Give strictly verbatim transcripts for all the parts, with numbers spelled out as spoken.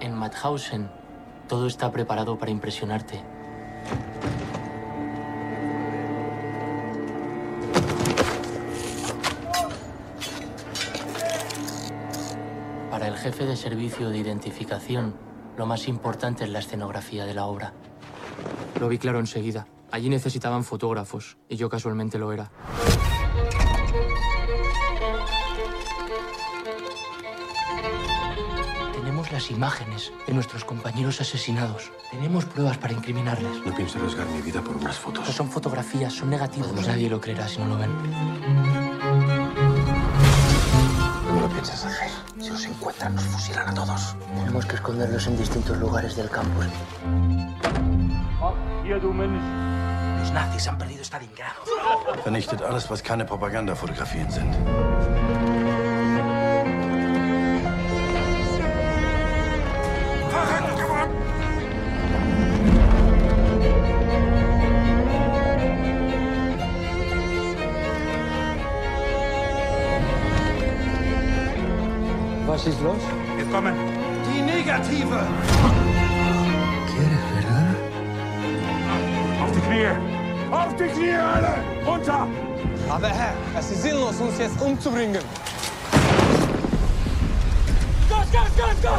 En Mauthausen, todo está preparado para impresionarte. Para el jefe de servicio de identificación, lo más importante es la escenografía de la obra. Lo vi claro enseguida. Allí necesitaban fotógrafos, y yo casualmente lo era. Tenemos las imágenes de nuestros compañeros asesinados. Tenemos pruebas para incriminarles. No pienso arriesgar mi vida por unas fotos. No son fotografías, son negativos. Pues nadie lo creerá si no lo ven. ¿Cómo lo piensas hacer? Si los encuentran, nos fusilan a todos. Tenemos que esconderlos en distintos lugares del campus. Los nazis han perdido Stalingrado. Vernichtet alles, was keine Propagandafotografien sind. Was ist los? Wir kommen. Die Negative! ¿Quieres, verdad? Auf die Knie! Auf die Knie, alle! Runter! Aber Herr, es ist sinnlos, uns jetzt umzubringen. Gas, Gas, Gas, Gas!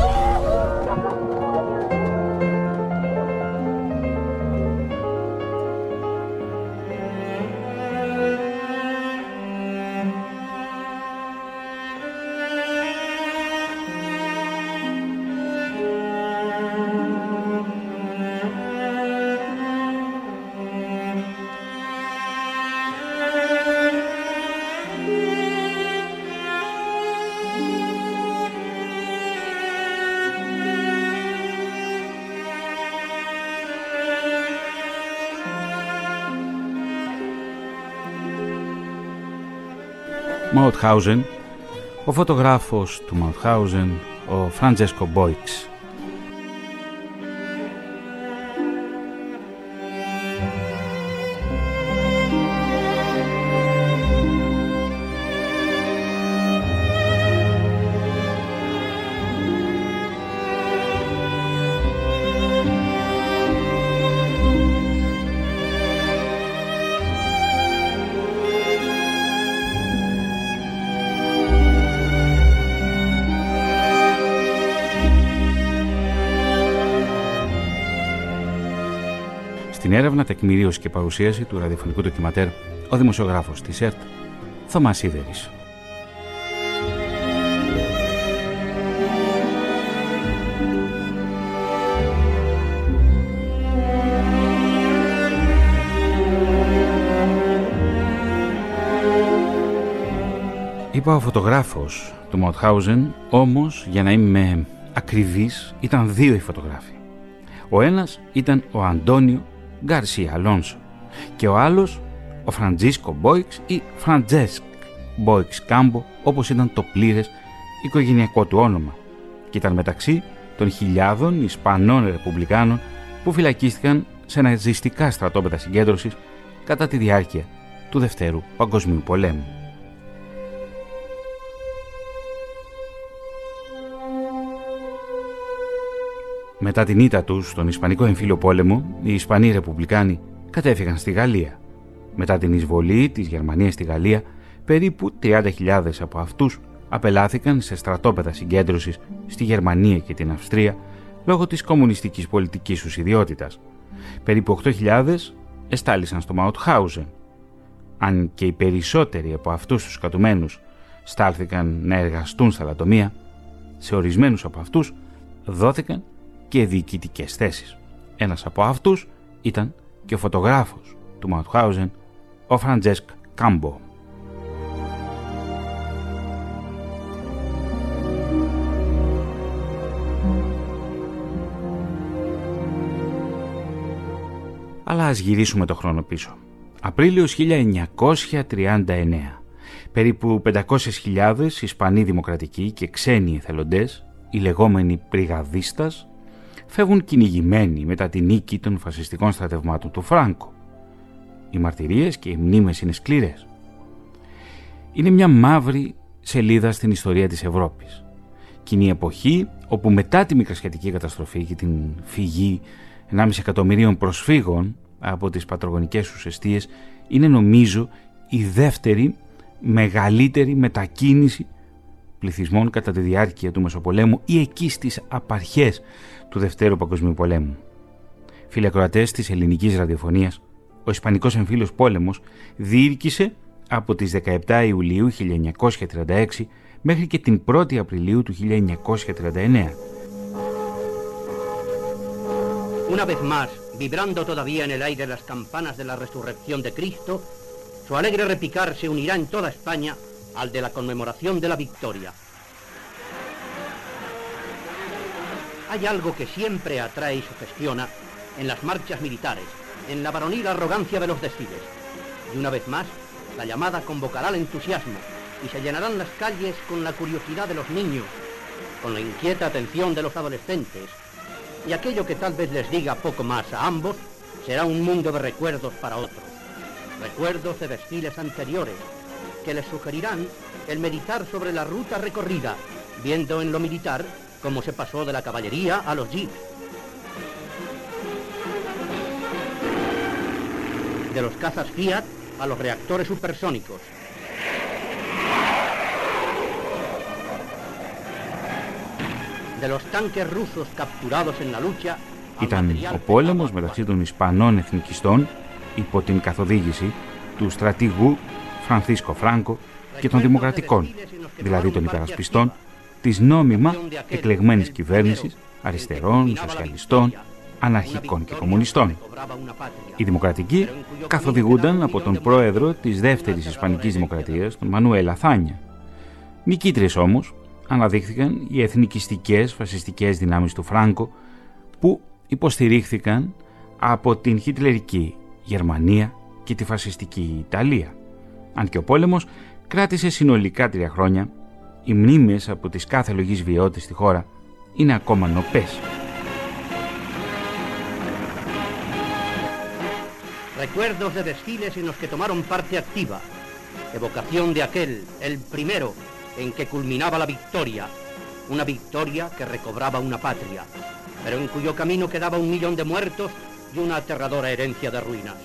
Mauthausen, ο φωτογράφος του Mauthausen, ο Φραντζέσκο Μπόιξ. Στην έρευνα, τεκμηρίωση και παρουσίαση του ραδιοφωνικού ντοκιματέρ, ο δημοσιογράφος της ΕΡΤ, Θωμάς Σίδερης. Είπα ο φωτογράφος του Μαουτχάουζεν, όμως για να είμαι ακριβής ήταν δύο οι φωτογράφοι. Ο ένας ήταν ο Αντώνιο Γκαρσία Αλόνσο και ο άλλος ο Φραντζίσκο Μπόιξ ή Φραντζέσκ Μπόιξ Κάμπο, όπως ήταν το πλήρες οικογενειακό του όνομα, και ήταν μεταξύ των χιλιάδων Ισπανών Ρεπουμπλικάνων που φυλακίστηκαν σε ναζιστικά στρατόπεδα συγκέντρωσης κατά τη διάρκεια του Δευτέρου Παγκοσμίου Πολέμου. Μετά την ήττα τους στον Ισπανικό Εμφύλιο Πόλεμο, οι Ισπανοί Ρεπουμπλικάνοι κατέφυγαν στη Γαλλία. Μετά την εισβολή της Γερμανίας στη Γαλλία, περίπου τριάντα χιλιάδες από αυτούς απελάθηκαν σε στρατόπεδα συγκέντρωσης στη Γερμανία και την Αυστρία λόγω της κομμουνιστικής πολιτικής τους ιδιότητας. Περίπου οκτώ χιλιάδες εστάλησαν στο Μαουτχάουζεν. Αν και οι περισσότεροι από αυτούς τους κατουμένους στάλθηκαν να εργαστούν στα λατομεία, σε ορισμένους από αυτούς δόθηκαν και διοικητικές θέσεις. Ένας από αυτούς ήταν και ο φωτογράφος του Μαουτχάουζεν, ο Φραντζέσκ Κάμπο. Αλλά ας γυρίσουμε το χρόνο πίσω. Απρίλιος χίλια εννιακόσια τριάντα εννέα. Περίπου πεντακόσιες χιλιάδες Ισπανοί δημοκρατικοί και ξένοι εθελοντές, οι λεγόμενοι πριγαδίστας, φεύγουν κυνηγημένοι μετά τη νίκη των φασιστικών στρατευμάτων του Φράνκο. Οι μαρτυρίες και οι μνήμες είναι σκληρές. Είναι μια μαύρη σελίδα στην ιστορία της Ευρώπης κοινή εποχή, όπου μετά τη μικρασιατική καταστροφή και την φυγή ενάμιση εκατομμυρίων προσφύγων από τις πατρογονικές τους εστίες, είναι νομίζω η δεύτερη μεγαλύτερη μετακίνηση πληθυσμών κατά τη διάρκεια του Μεσοπολέμου ή εκεί στις απαρχές του Δευτέρου Παγκοσμίου Πολέμου. Φίλοι ακροατές της ελληνικής ραδιοφωνίας, ο Ισπανικός Εμφύλιος Πόλεμος διήρκησε από τις δεκαεπτά Ιουλίου χίλια εννιακόσια τριάντα έξι μέχρι και την πρώτη Απριλίου του χίλια εννιακόσια τριάντα εννέα. Una vez más, vibrando todavía en el aire las campanas de la resurrección de Cristo, su alegre repicar se unirá en toda España al de la conmemoración de la victoria. Hay algo que siempre atrae y sugestiona en las marchas militares, en la varonil arrogancia de los desfiles. Y una vez más, la llamada convocará el entusiasmo y se llenarán las calles con la curiosidad de los niños, con la inquieta atención de los adolescentes. Y aquello que tal vez les diga poco más a ambos será un mundo de recuerdos para otros. Recuerdos de desfiles anteriores que les sugerirán el meditar sobre la ruta recorrida, viendo en lo militar cómo se pasó de la caballería a los jeeps, de los cazas Fiat a los reactores supersónicos, de los tanques rusos capturados en la lucha. Ήταν ο πόλεμος μεταξύ των Ισπανών εθνικιστών υπό την καθοδήγηση του στρατηγού Φρανσίσκο Φράνκο και των δημοκρατικών, δηλαδή των υπερασπιστών της νόμιμα εκλεγμένης κυβέρνησης αριστερών, σοσιαλιστών, αναρχικών και κομμουνιστών. Οι δημοκρατικοί καθοδηγούνταν από τον πρόεδρο της δεύτερης Ισπανικής Δημοκρατίας, τον Μανουέλ Αθάνια. Νικήτριες όμως αναδείχθηκαν οι εθνικιστικές φασιστικές δυνάμεις του Φράνκο, που υποστηρίχθηκαν από την χιτλερική Γερμανία και τη φασιστική Ιταλία. Αν και ο πόλεμος κράτησε συνολικά τρία χρόνια, οι μνήμες από τις κάθε λογής βιαιότητες στη χώρα είναι ακόμα νοπές. Recuerdos de desfiles en los que tomaron parte activa, evocación de aquel, el primero, en que culminaba la victoria, una victoria que recobraba una patria, pero en cuyo camino quedaba un millón de muertos y una aterradora herencia de ruinas.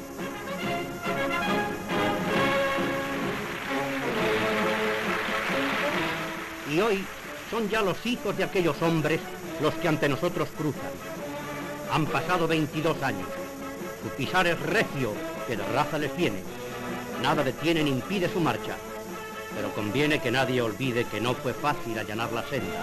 Y hoy son ya los hijos de aquellos hombres los que ante nosotros cruzan. Han pasado veintidós años. Su pisar es recio, que de raza les viene. Nada detiene ni impide su marcha. Pero conviene que nadie olvide que no fue fácil allanar la senda.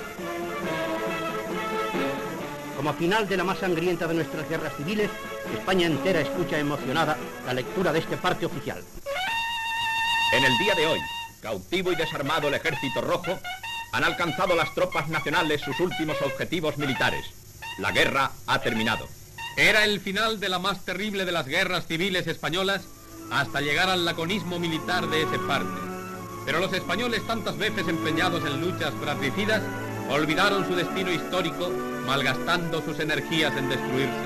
Como final de la más sangrienta de nuestras guerras civiles, España entera escucha emocionada la lectura de este parte oficial. En el día de hoy, cautivo y desarmado el Ejército Rojo, han alcanzado las tropas nacionales sus últimos objetivos militares. La guerra ha terminado. Era el final de la más terrible de las guerras civiles españolas hasta llegar al laconismo militar de ese parte. Pero los españoles, tantas veces empeñados en luchas fratricidas, olvidaron su destino histórico, malgastando sus energías en destruirse.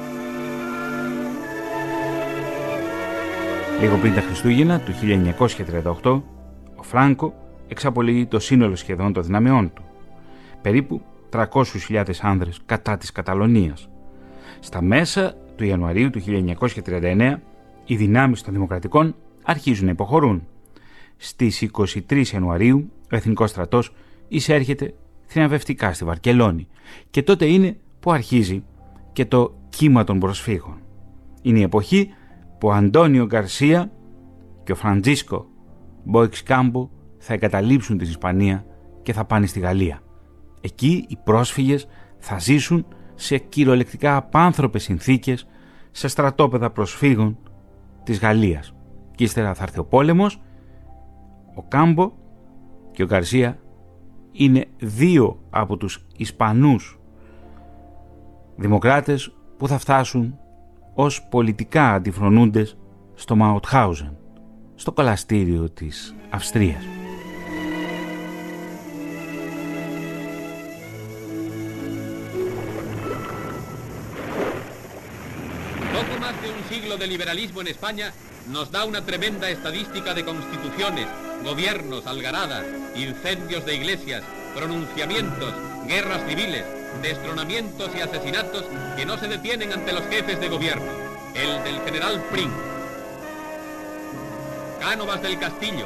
Λίγο πριν τα Χριστούγεννα του χίλια εννιακόσια τριάντα οκτώ, ο Φράνκο εξαπολύει το σύνολο σχεδόν των δυνάμεών του, περίπου τριακόσιες χιλιάδες άνδρες κατά της Καταλωνίας. Στα μέσα του Ιανουαρίου του χίλια εννιακόσια τριάντα εννέα, οι δυνάμεις των Δημοκρατικών αρχίζουν να υποχωρούν. Στις είκοσι τρεις Ιανουαρίου, ο Εθνικός Στρατός εισέρχεται θριαμβευτικά στη Βαρκελόνη και τότε είναι που αρχίζει και το κύμα των προσφύγων. Είναι η εποχή που ο Αντώνιο Γκαρσία και ο Φραντζίσκο Μπόιξ Κάμπο θα εγκαταλείψουν την Ισπανία και θα πάνε στη Γαλλία. Εκεί οι πρόσφυγες θα ζήσουν σε κυριολεκτικά απάνθρωπες συνθήκες σε στρατόπεδα προσφύγων της Γαλλίας. Και ύστερα θα έρθει ο πόλεμος. Ο Κάμπο και ο Γκαρσία είναι δύο από τους Ισπανούς δημοκράτες που θα φτάσουν ως πολιτικά αντιφρονούντες στο Μαουτχάουζεν, στο κολαστήριο της Αυστρίας. Poco más de un siglo de liberalismo en España nos da una tremenda estadística de constituciones, gobiernos, algaradas, incendios de iglesias, pronunciamientos, guerras civiles, destronamientos y asesinatos que no se detienen ante los jefes de gobierno. El del general Prim, Cánovas del Castillo,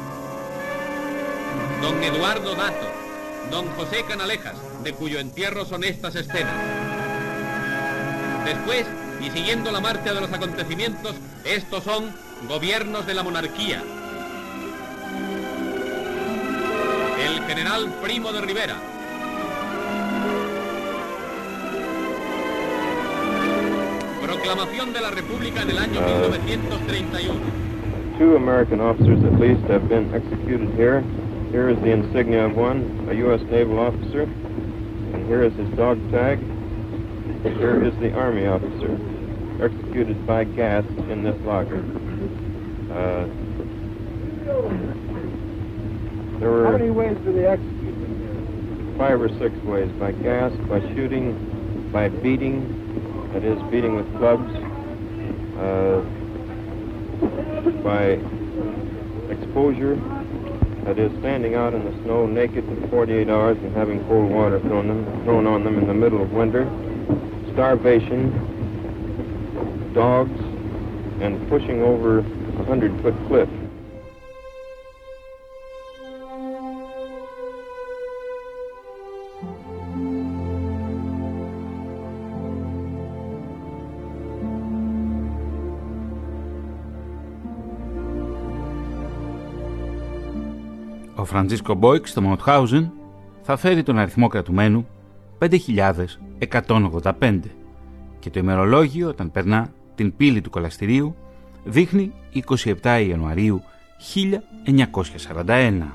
don Eduardo Dato, don José Canalejas, de cuyo entierro son estas escenas. Después, y siguiendo la marcha de los acontecimientos, estos son gobiernos de la monarquía. El general Primo de Rivera. Proclamación de la República en el año mil novecientos treinta y uno. Two American officers at least have been executed here. Here is the insignia of one, a U S naval officer, and here is his dog tag. Here is the Army officer, executed by gas in this locker. Uh, there were How many ways do they execute them? Five or six ways: by gas, by shooting, by beating, that is, beating with clubs, uh, by exposure, that is, standing out in the snow naked for forty-eight hours and having cold water thrown, them, thrown on them in the middle of winter, starvation, dogs, and pushing over a hundred-foot cliff. Ο Φραντζίσκο Μπόικ στο Μαουτχάουζεν θα φέρει τον αριθμό κρατουμένου πέντε χιλιάδες εκατόν ογδόντα πέντε και το ημερολόγιο, όταν περνά την πύλη του κολαστηρίου, δείχνει είκοσι επτά Ιανουαρίου χίλια εννιακόσια σαράντα ένα.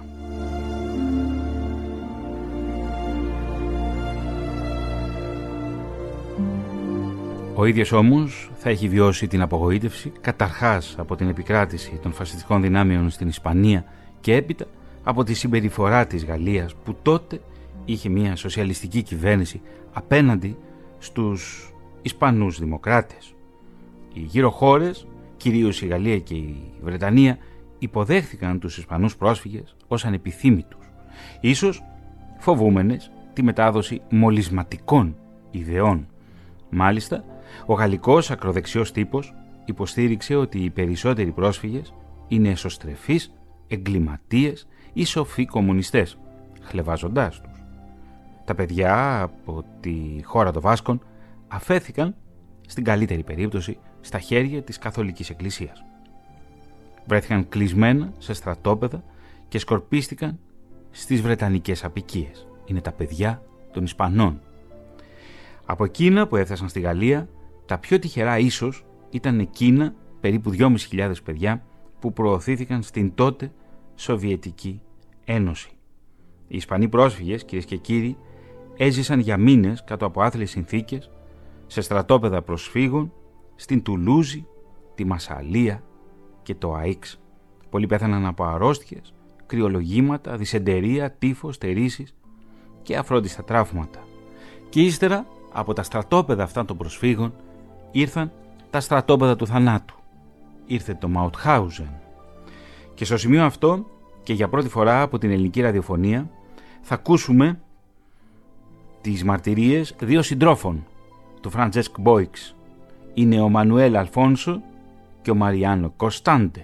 Ο ίδιος όμως θα έχει βιώσει την απογοήτευση καταρχάς από την επικράτηση των φασιστικών δυνάμεων στην Ισπανία και έπειτα από τη συμπεριφορά της Γαλλίας, που τότε είχε μια σοσιαλιστική κυβέρνηση απέναντι στους Ισπανούς δημοκράτες. Οι γύρω χώρες, κυρίως η Γαλλία και η Βρετανία, υποδέχθηκαν τους Ισπανούς πρόσφυγες ως ανεπιθύμητους, ίσως φοβούμενες τη μετάδοση μολυσματικών ιδεών. Μάλιστα, ο γαλλικός ακροδεξιός τύπος υποστήριξε ότι οι περισσότεροι πρόσφυγες είναι εσωστρεφείς, εγκληματίες ή σοφοί κομμουνιστές, χλευάζοντάς τους. Τα παιδιά από τη χώρα των Βάσκων αφέθηκαν, στην καλύτερη περίπτωση, στα χέρια της Καθολικής Εκκλησίας. Βρέθηκαν κλεισμένα σε στρατόπεδα και σκορπίστηκαν στις Βρετανικές αποικίες. Είναι τα παιδιά των Ισπανών. Από εκείνα που έφτασαν στη Γαλλία, τα πιο τυχερά ίσως ήταν εκείνα περίπου δυόμισι χιλιάδες παιδιά που προωθήθηκαν στην τότε Σοβιετική Ένωση. Οι Ισπανοί πρόσφυγες, κυρίες και κύριοι, έζησαν για μήνες κάτω από άθλιες συνθήκες σε στρατόπεδα προσφύγων στην Τουλούζη, τη Μασσαλία και το Αΐξ. Πολλοί πέθαναν από αρρώστιες, κρυολογήματα, δυσεντερία, τύφος, τερίσεις και αφρόντιστα τραύματα. Και ύστερα από τα στρατόπεδα αυτών των προσφύγων ήρθαν τα στρατόπεδα του θανάτου. Ήρθε το Μαουτχάουζεν. Και στο σημείο αυτό, και για πρώτη φορά από την ελληνική ραδιοφωνία, θα ακούσουμε τις μαρτυρίες δύο συντρόφων του Φραντζέσκ Μπόιξ. Είναι ο Μανουέλ Αλφόνσο και ο Μαριάνο Κωνστάντε.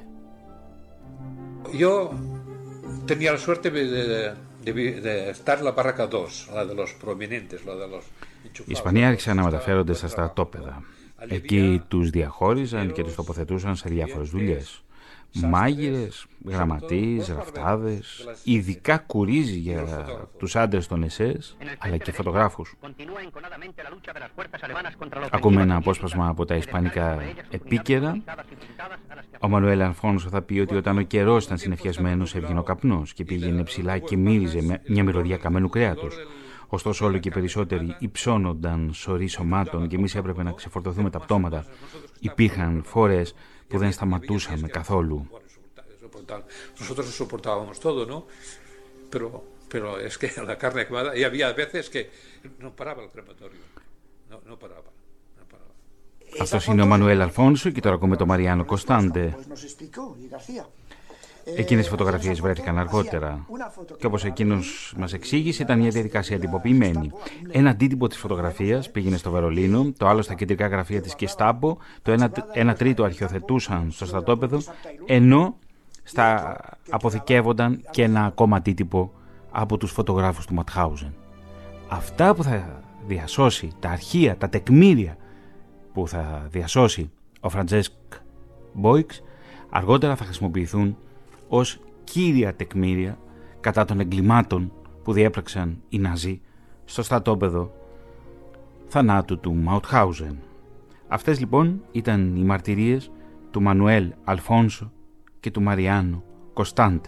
Yo tenía la suerte de, de, de estar en la barraca dos, la de los prominentes, la de los... Οι Ισπανοί άρχισαν να μεταφέρονται στα στρατόπεδα. Εκεί τους διαχώριζαν και τους τοποθετούσαν σε διάφορες δουλειές. Μάγειρες, γραμματείς, ραφτάδες, ειδικά κουρίζι για τους άντρες των ΕΣΕΣ, αλλά και φωτογράφους. Ακούμε ένα απόσπασμα από τα ισπανικά επίκαιρα. Ο Μανουέλ Αλφόνσο θα πει ότι όταν ο καιρός ήταν συννεφιασμένος έβγαινε ο καπνός και πήγαινε ψηλά και μύριζε μια μυρωδιά καμένου κρέατος. Ωστόσο όλο και περισσότεροι υψώνονταν σωροί σωμάτων και εμείς έπρεπε να ξεφορτωθούμε τα πτώματα. Υπήρχαν φορές που δεν σταματούσαμε καθόλου. Nosotros soportábamos todo, ¿no? Pero, pero es que la carne quemada, y había veces que no paraba el crematorio. No, no paraba. No paraba. Αυτός είναι ο Μανουέλ Αλφόνσο και τώρα ακούμε τον Μαριάνο Κωνστάντε. Εκείνες οι φωτογραφίες βρέθηκαν αργότερα και όπως εκείνος μας εξήγησε ήταν μια διαδικασία τυποποιημένη. Ένα αντίτυπο της φωτογραφίας πήγαινε στο Βερολίνο, το άλλο στα κεντρικά γραφεία της Γκεστάπο, το ένα, ένα τρίτο αρχιοθετούσαν στο στρατόπεδο, ενώ στα αποθηκεύονταν και ένα ακόμα αντίτυπο από τους φωτογράφους του Ματχάουζεν. Αυτά που θα διασώσει, τα αρχεία, τα τεκμήρια που θα διασώσει ο Φραντζέσκ Μπόιξ, αργότερα θα χρησιμοποιηθούν ως κύρια τεκμήρια κατά των εγκλημάτων που διέπραξαν οι Ναζί στο στρατόπεδο θανάτου του Μαουτχάουζεν. Αυτές λοιπόν ήταν οι μαρτυρίες του Μανουέλ Αλφόνσο και του Μαριάνο Κωνστάντε.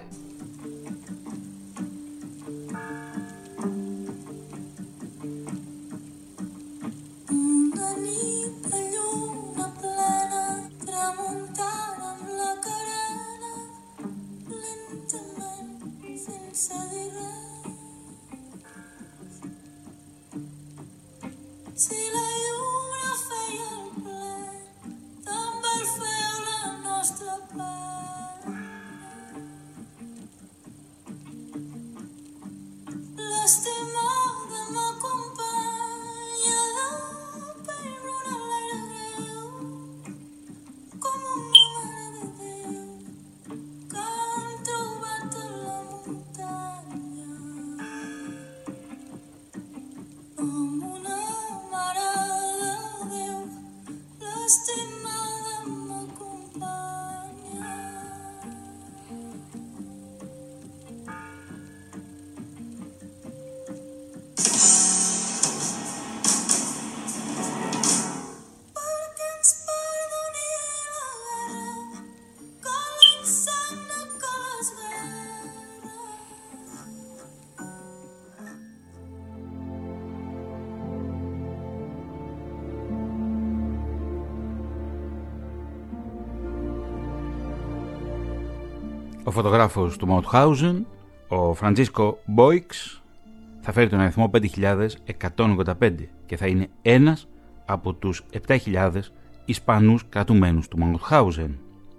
Ο φωτογράφος του Μαουτχάουζεν, ο Φραντζίσκο Μπόιξ, θα φέρει τον αριθμό πέντε χιλιάδες εκατόν ογδόντα πέντε και θα είναι ένας από τους επτά χιλιάδες Ισπανούς κρατουμένους του Μαουτχάουζεν.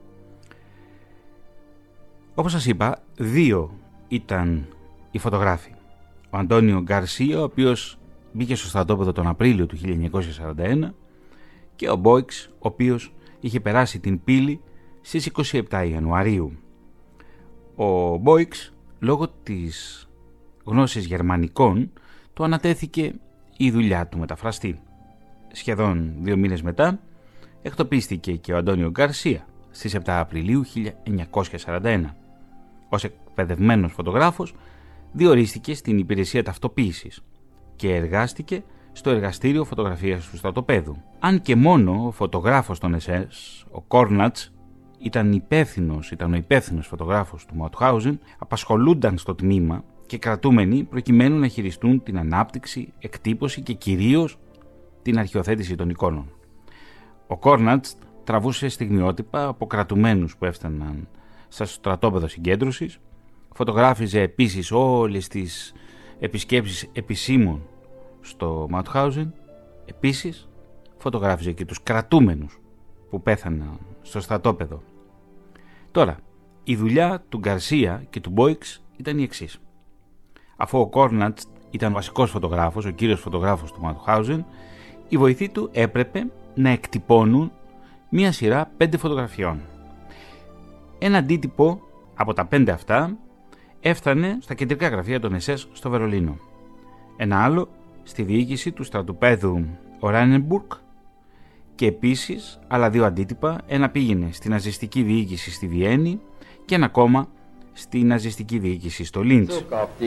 Όπως σας είπα, δύο ήταν οι φωτογράφοι. Ο Αντώνιο Γκαρσία, ο οποίος μπήκε στο στρατόπεδο τον Απρίλιο του χίλια εννιακόσια σαράντα ένα, και ο Μπόιξ, ο οποίος είχε περάσει την πύλη στις είκοσι επτά Ιανουαρίου. Ο Μπόιξ, λόγω της γνώσης γερμανικών, του ανατέθηκε η δουλειά του μεταφραστή. Σχεδόν δύο μήνες μετά, εκτοπίστηκε και ο Αντώνιο Γκαρσία στις επτά Απριλίου χίλια εννιακόσια σαράντα ένα. Ως εκπαιδευμένος φωτογράφος, διορίστηκε στην υπηρεσία ταυτοποίησης και εργάστηκε στο εργαστήριο φωτογραφίας του στρατοπέδου. Αν και μόνο ο φωτογράφος των ες ες, ο Κόρνατς, ήταν υπεύθυνος, ήταν ο υπεύθυνος φωτογράφος του Μαουτχάουζεν, απασχολούνταν στο τμήμα και κρατούμενοι προκειμένου να χειριστούν την ανάπτυξη, εκτύπωση και κυρίως την αρχιοθέτηση των εικόνων. Ο Κόρνατς τραβούσε στιγμιότυπα από κρατουμένους που έφταναν στο στρατόπεδο συγκέντρωσης, φωτογράφιζε επίσης όλες τις επισκέψεις επισήμων στο Μαουτχάουζεν, επίσης φωτογράφιζε και τους κρατούμενους που πέθαναν στο στρατόπεδο. Τώρα, η δουλειά του Γκαρσία και του Μπόιξ ήταν η εξής. Αφού ο Κόρνατς ήταν ο βασικός φωτογράφος, ο κύριος φωτογράφος του Μαουτχάουζεν, οι βοηθοί του έπρεπε να εκτυπώνουν μία σειρά πέντε φωτογραφιών. Ένα αντίτυπο από τα πέντε αυτά έφτανε στα κεντρικά γραφεία των ες ες στο Βερολίνο. Ένα άλλο στη διοίκηση του στρατοπέδου Οράνιενμπουργκ και επίσης άλλα δύο αντίτυπα, ένα πήγαινε στην ναζιστική διοίκηση στη Βιέννη και ένα ακόμα στη ναζιστική διοίκηση στο Λίντς.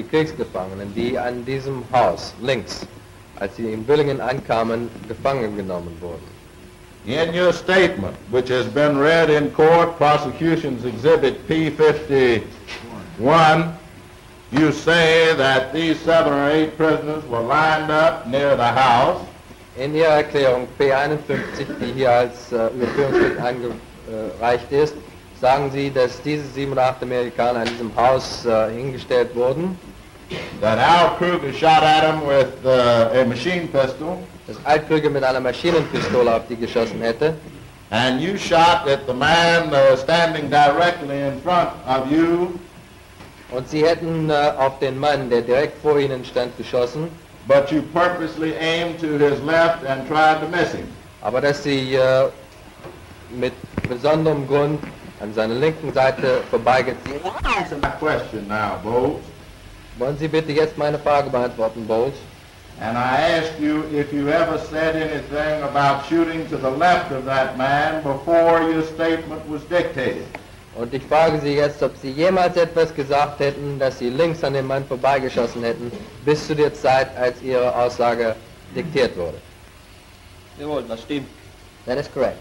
In your statement, which has been read in court, prosecution's exhibit P fifty-one, you say that these seven or eight prisoners were lined up near the house. In Ihrer Erklärung P einundfünfzig, die hier als äh, Überführungsschrift eingereicht ist, sagen Sie, dass diese sieben oder acht Amerikaner in diesem Haus äh, hingestellt wurden. That Al Kruger shot at him with uh, a machine pistol. Dass Al Kruger mit einer Maschinenpistole auf die geschossen hätte. and you shot at the man uh, standing directly in front of you. Und Sie hätten äh, auf den Mann, der direkt vor Ihnen stand, geschossen. But you purposely aimed to his left and tried to miss him. Aber dass Sie äh, mit besonderem Grund an seiner linken Seite vorbeigezogen. Answer my question now, Bowles. Wollen Sie bitte jetzt meine Frage beantworten, Bowles? And I asked you if you ever said anything about shooting to the left of that man before your statement was dictated. Und ich frage Sie jetzt, ob Sie jemals etwas gesagt hätten, dass Sie links an dem Mann vorbeigeschossen hätten, bis zu der Zeit, als Ihre Aussage diktiert wurde. Jawohl, das stimmt. That is correct.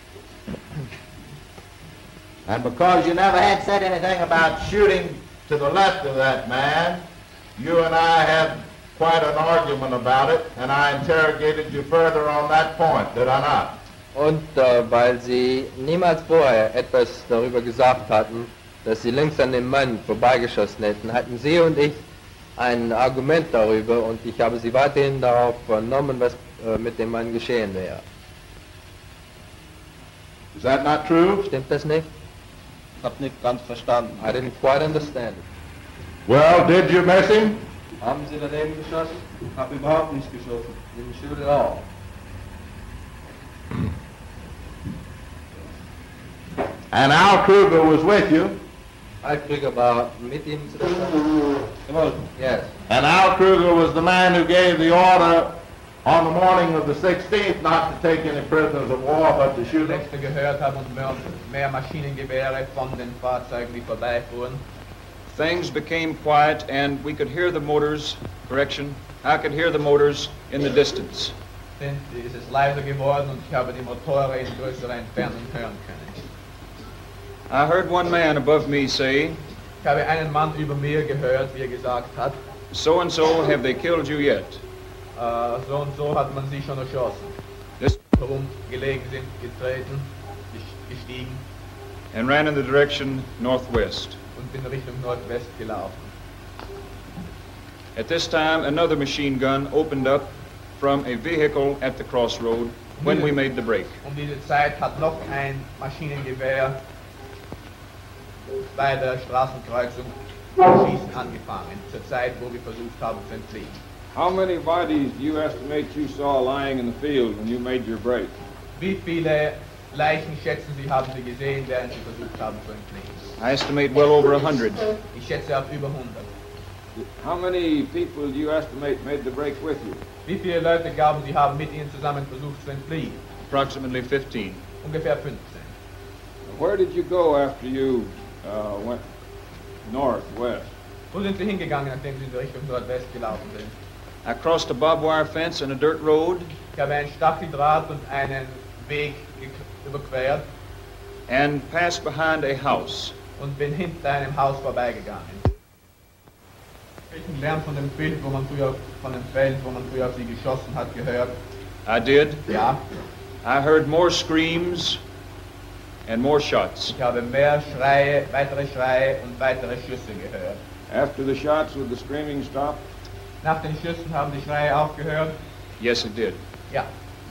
And because you never had said anything about shooting to the left of that man, you and I had quite an argument about it, and I interrogated you further on that point, did I not? Und äh, weil Sie niemals vorher etwas darüber gesagt hatten, dass Sie links an dem Mann vorbeigeschossen hätten, hatten Sie und ich ein Argument darüber und ich habe Sie weiterhin darauf vernommen, was äh, mit dem Mann geschehen wäre. Is that not true? Stimmt das nicht? Ich habe nicht ganz verstanden. I didn't quite understand it. Well, did you miss him? Haben Sie daneben geschossen? Ich habe überhaupt nicht geschossen. Didn't shoot at all. And Al Kruger was with you. Al Kruger war mit Ihnen zu tun. Jawohl. Yes. And Al Kruger was the man who gave the order on the morning of the sixteenth not to take any prisoners of war, but to shoot them. Gehört haben und mehr, mehr Maschinengewehre von den Fahrzeugen, die vorbeifuhren. Things became quiet and we could hear the motors, correction, I could hear the motors in the distance. Sind, ist es leiser geworden und ich habe die Motoren in größerer Entfernung hören können. I heard one man above me say, Ich habe einen Mann über mir gehört, wie er gesagt hat, so and so have they killed you yet? Uh, so und so hat man sie schon erschossen. This Warum gelegen sind, getreten, gestiegen. And ran in the direction northwest. Und bin Richtung Nordwest gelaufen. At this time, another machine gun opened up from a vehicle at the crossroad when we made the break. Um diese Zeit hat noch ein Maschinengewehr bei der Straßenkreuzung schießen angefangen, zur Zeit, wo wir versucht haben zu entfliehen. How many bodies do you estimate you saw lying in the field when you made your break? Wie viele Leichen schätzen Sie, haben Sie gesehen, während Sie versucht haben zu entfliehen? I estimate well over a hundred. Ich schätze auf über hundert. How many people do you estimate made the break with you? Wie viele Leute glauben Sie, haben mit Ihnen zusammen versucht zu entfliehen? Approximately fifteen. Ungefähr fünfzehn. Where did you go after you uh, went north, west? Wo sind Sie hingegangen, nachdem Sie in Richtung Nordwest gelaufen sind? I crossed a barbed wire fence and a dirt road. Ich habe einen Stacheldraht und einen Weg überquert. And passed behind a house. Und bin hinter einem Haus vorbeigegangen. Welchen Lärm von dem Bild, wo man früher, von dem Feld, wo man früher auf Sie geschossen hat, gehört? I did. Ja. I heard more screams and more shots. Ich habe mehr Schreie, weitere Schreie und weitere Schüsse gehört. After the shots, would the screaming stop? Nach den Schüssen haben die Schreie aufgehört? Yes, it did. Ja.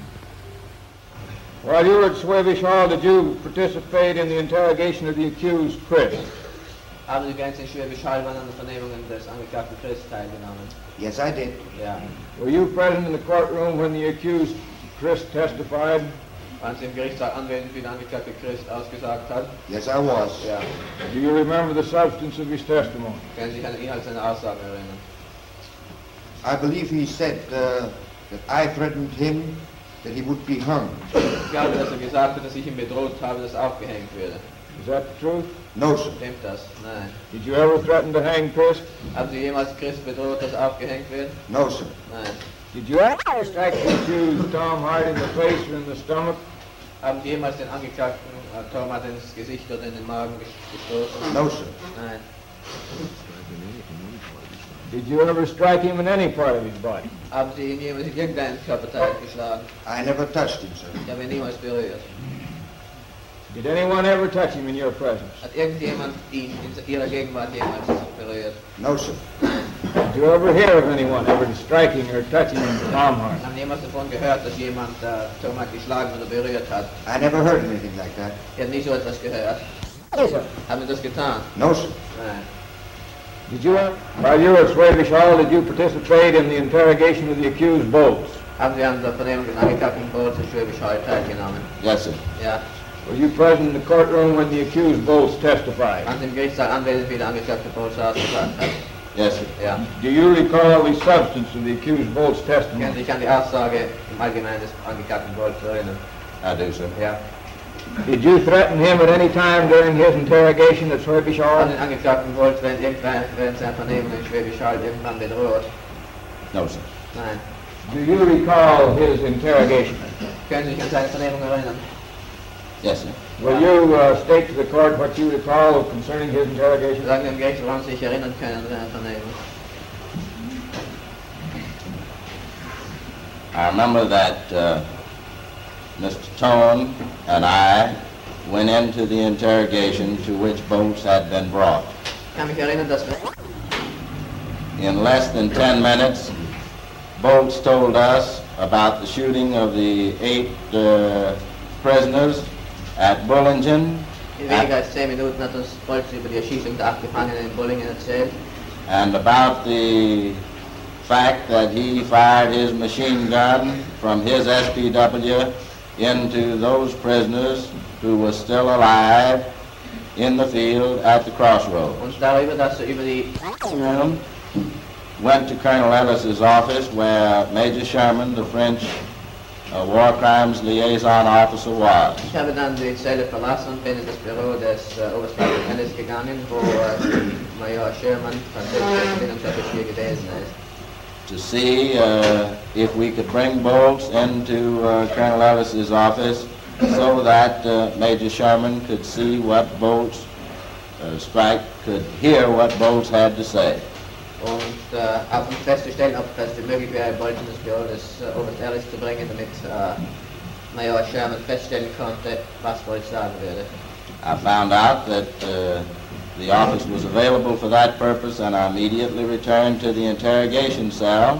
While you were at Schwäbisch Hall, did you participate in the interrogation of the accused Chris? Haben Sie ganz in Schwäbisch Hall an den Vernehmungen des angeklagten Chris teilgenommen? Yes, I did. Ja. Were you present in the courtroom when the accused Chris testified? Waren Sie im Gerichtssaal anwesend, wie der angeklagte Chris ausgesagt hat? Yes, I was. Ja. Do you remember the substance of his testimony? Können Sie sich an den Inhalt seiner Aussagen erinnern? I believe he said uh, that I threatened him that he would be hung. Ich glaube, dass er gesagt hat, dass ich ihn bedroht habe, dass er aufgehängt würde. Is that the truth? No, sir. Stimmt das? Nein. Did you ever threaten to hang Chris? Haben Sie jemals Chris bedroht, dass er aufgehängt wird? No, sir. Nein. Did you ever strike the accused Tom Hart in the face or in the stomach? Haben Sie jemals den Angeklagten äh, Tom Hart ins Gesicht oder in den Magen gestoßen? No, sir. Nein. Did you ever strike him in any part of his body? Haben Sie ihn jemals in irgendeinem Körperteil geschlagen? I never touched him, sir. Ich habe ihn niemals berührt. Did anyone ever touch him in your presence? Hat irgendjemand ihn in Ihrer Gegenwart jemals berührt? No, sir. Nein. Did you ever hear of anyone ever striking or touching Tom Hart? Haben jemals davon gehört, dass jemand äh, Tom Hart geschlagen oder berührt hat? I never heard anything like that. Ich habe nie so etwas gehört. No, sir. Haben wir das getan? No, sir. Nein. Did you, while you were at Schwäbisch Hall, did you participate in the interrogation of the accused Bolts? Haben Sie an der Vernehmung des angeklagten Bolts in Schwäbisch Hall teilgenommen? Yes, sir. Ja. Were you present in the courtroom when the accused Bolts testified? Waren Sie im Gerichtssaal anwesend, wie der angeklagte Bolts ausgesagt hat? Yes, sir. Ja. Do you recall the substance of the accused Bolts testimony? Können Sie sich an die Aussage im Allgemeinen des angeklagten Bolts erinnern? I do, sir. Ja. Did you threaten him at any time during his interrogation at Schwäbisch Hall? Haben den angeklagten Bolts während, irgendwann, während seiner Vernehmung in Schwäbisch Hall irgendwann bedroht? No, sir. Nein. Do you recall his interrogation? Können Sie sich an seine Vernehmung erinnern? Yes, sir. Will you uh, state to the court what you recall concerning his interrogation? Sagen wir im Gericht, woran Sie sich erinnern können an seine Vernehmung. I remember that uh, Mister Tone and I went into the interrogation to which Bolts had been brought. Ich kann mich erinnern, dass wir In less than ten minutes, Bolts told us about the shooting of the eight uh, prisoners at Bullingen. in weniger als zehn Minuten hat uns Bolts über die Erschießung der acht Gefangenen in Bullingen erzählt. And about the fact that he fired his machine gun from his S P W into those prisoners who were still alive in the field at the crossroads. Und darüber, dass er über die Went to Colonel Ellis's office where Major Sherman, the French uh, War Crimes Liaison Officer, was. Ich habe dann die Zelle verlassen und bin in das Büro des uh, Oberstleutnant Ellis gegangen, wo uh, Major Sherman, französischer Bildungsoffizier gewesen ist. To see uh, if we could bring Bolts into uh, Colonel Ellis's office so that uh, Major Sherman could see what Bolts, uh, Strike could hear what Bolts had to say. Und uh, auch um festzustellen, ob es möglich wäre, Bolts in das Büro des uh, Oberst Ellis zu bringen, damit uh, Major Sherman feststellen konnte, was Bolts sagen würde. I found out that uh, the office was available for that purpose, and I immediately returned to the interrogation cell.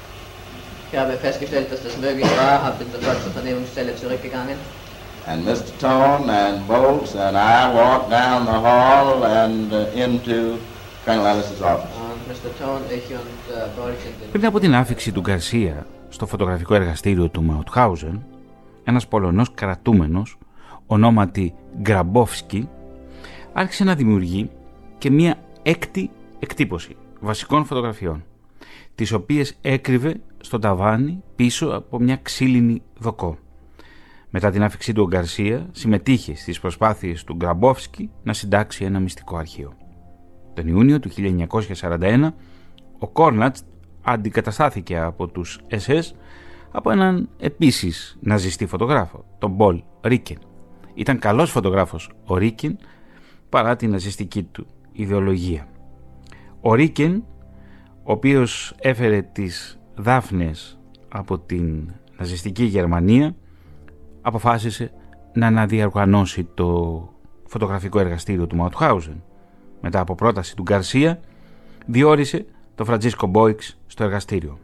Ich habe festgestellt, dass das möglich war, habe bin sofort zur Vernehmungszelle zurückgegangen. And Mister Tone and Bolts and I walked down the hall and uh, into Colonel Ellis's office. Und Mister Tone, ich und uh, Bolts sind in... Πριν από την άφιξη του Γκαρσία στο φωτογραφικό εργαστήριο του Μαουτχάουζεν, ένας Πολωνός κρατούμενος, ονόματι Γκραμπόφσκι, άρχισε να δημιουργεί και μία έκτη εκτύπωση βασικών φωτογραφιών, τις οποίες έκρυβε στο ταβάνι πίσω από μια ξύλινη δοκό. Μετά την άφιξή του ο Γκαρσία συμμετείχε στις προσπάθειες του Γκραμπόφσκι να συντάξει ένα μυστικό αρχείο. Τον Ιούνιο του χίλια εννιακόσια σαράντα ένα ο Κόρνατς αντικαταστάθηκε από τους ες ες από έναν επίσης ναζιστή φωτογράφο, τον Μπολ Ρίκεν. Ήταν καλός φωτογράφος ο Ρίκεν παρά την ναζιστική του ιδεολογία. Ο Ρίκεν, ο οποίος έφερε τις δάφνες από την ναζιστική Γερμανία, αποφάσισε να αναδιοργανώσει το φωτογραφικό εργαστήριο του Μαουτχάουζεν. Μετά από πρόταση του Γκαρσία, διόρισε τον Φραντζίσκο Μπόιξ στο εργαστήριο.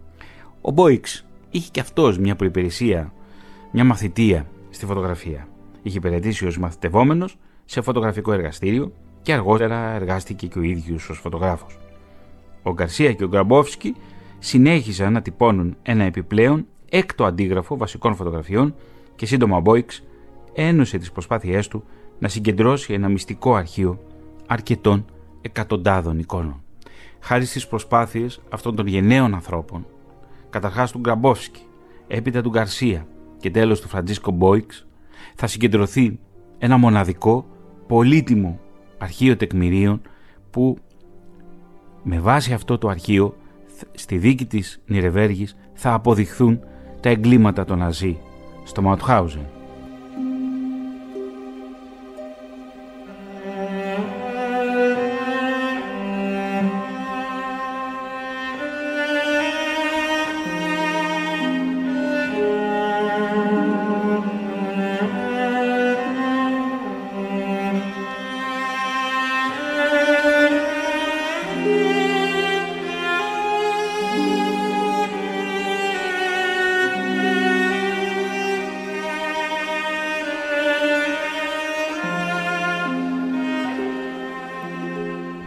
Ο Μπόιξ είχε και αυτός μια προϋπηρεσία, μια μαθητεία στη φωτογραφία. Είχε υπηρετήσει ως μαθητευόμενος σε φωτογραφικό εργαστήριο και αργότερα εργάστηκε και ο ίδιος ως φωτογράφος. Ο Γκαρσία και ο Γκραμπόφσκι συνέχισαν να τυπώνουν ένα επιπλέον έκτο αντίγραφο βασικών φωτογραφιών και σύντομα ο Μπόιξ ένωσε τις προσπάθειές του να συγκεντρώσει ένα μυστικό αρχείο αρκετών εκατοντάδων εικόνων. Χάρη στις προσπάθειες αυτών των γενναίων ανθρώπων, καταρχάς του Γκραμπόφσκι, έπειτα του Γκαρσία και τέλος του Φραντζίσκο Μπόιξ, θα συγκεντρωθεί ένα μοναδικό, πολύτιμο αρχείο τεκμηρίων που με βάση αυτό το αρχείο στη δίκη της Νιρεβέργης θα αποδειχθούν τα εγκλήματα των Ναζί στο Μαουτχάουζεν.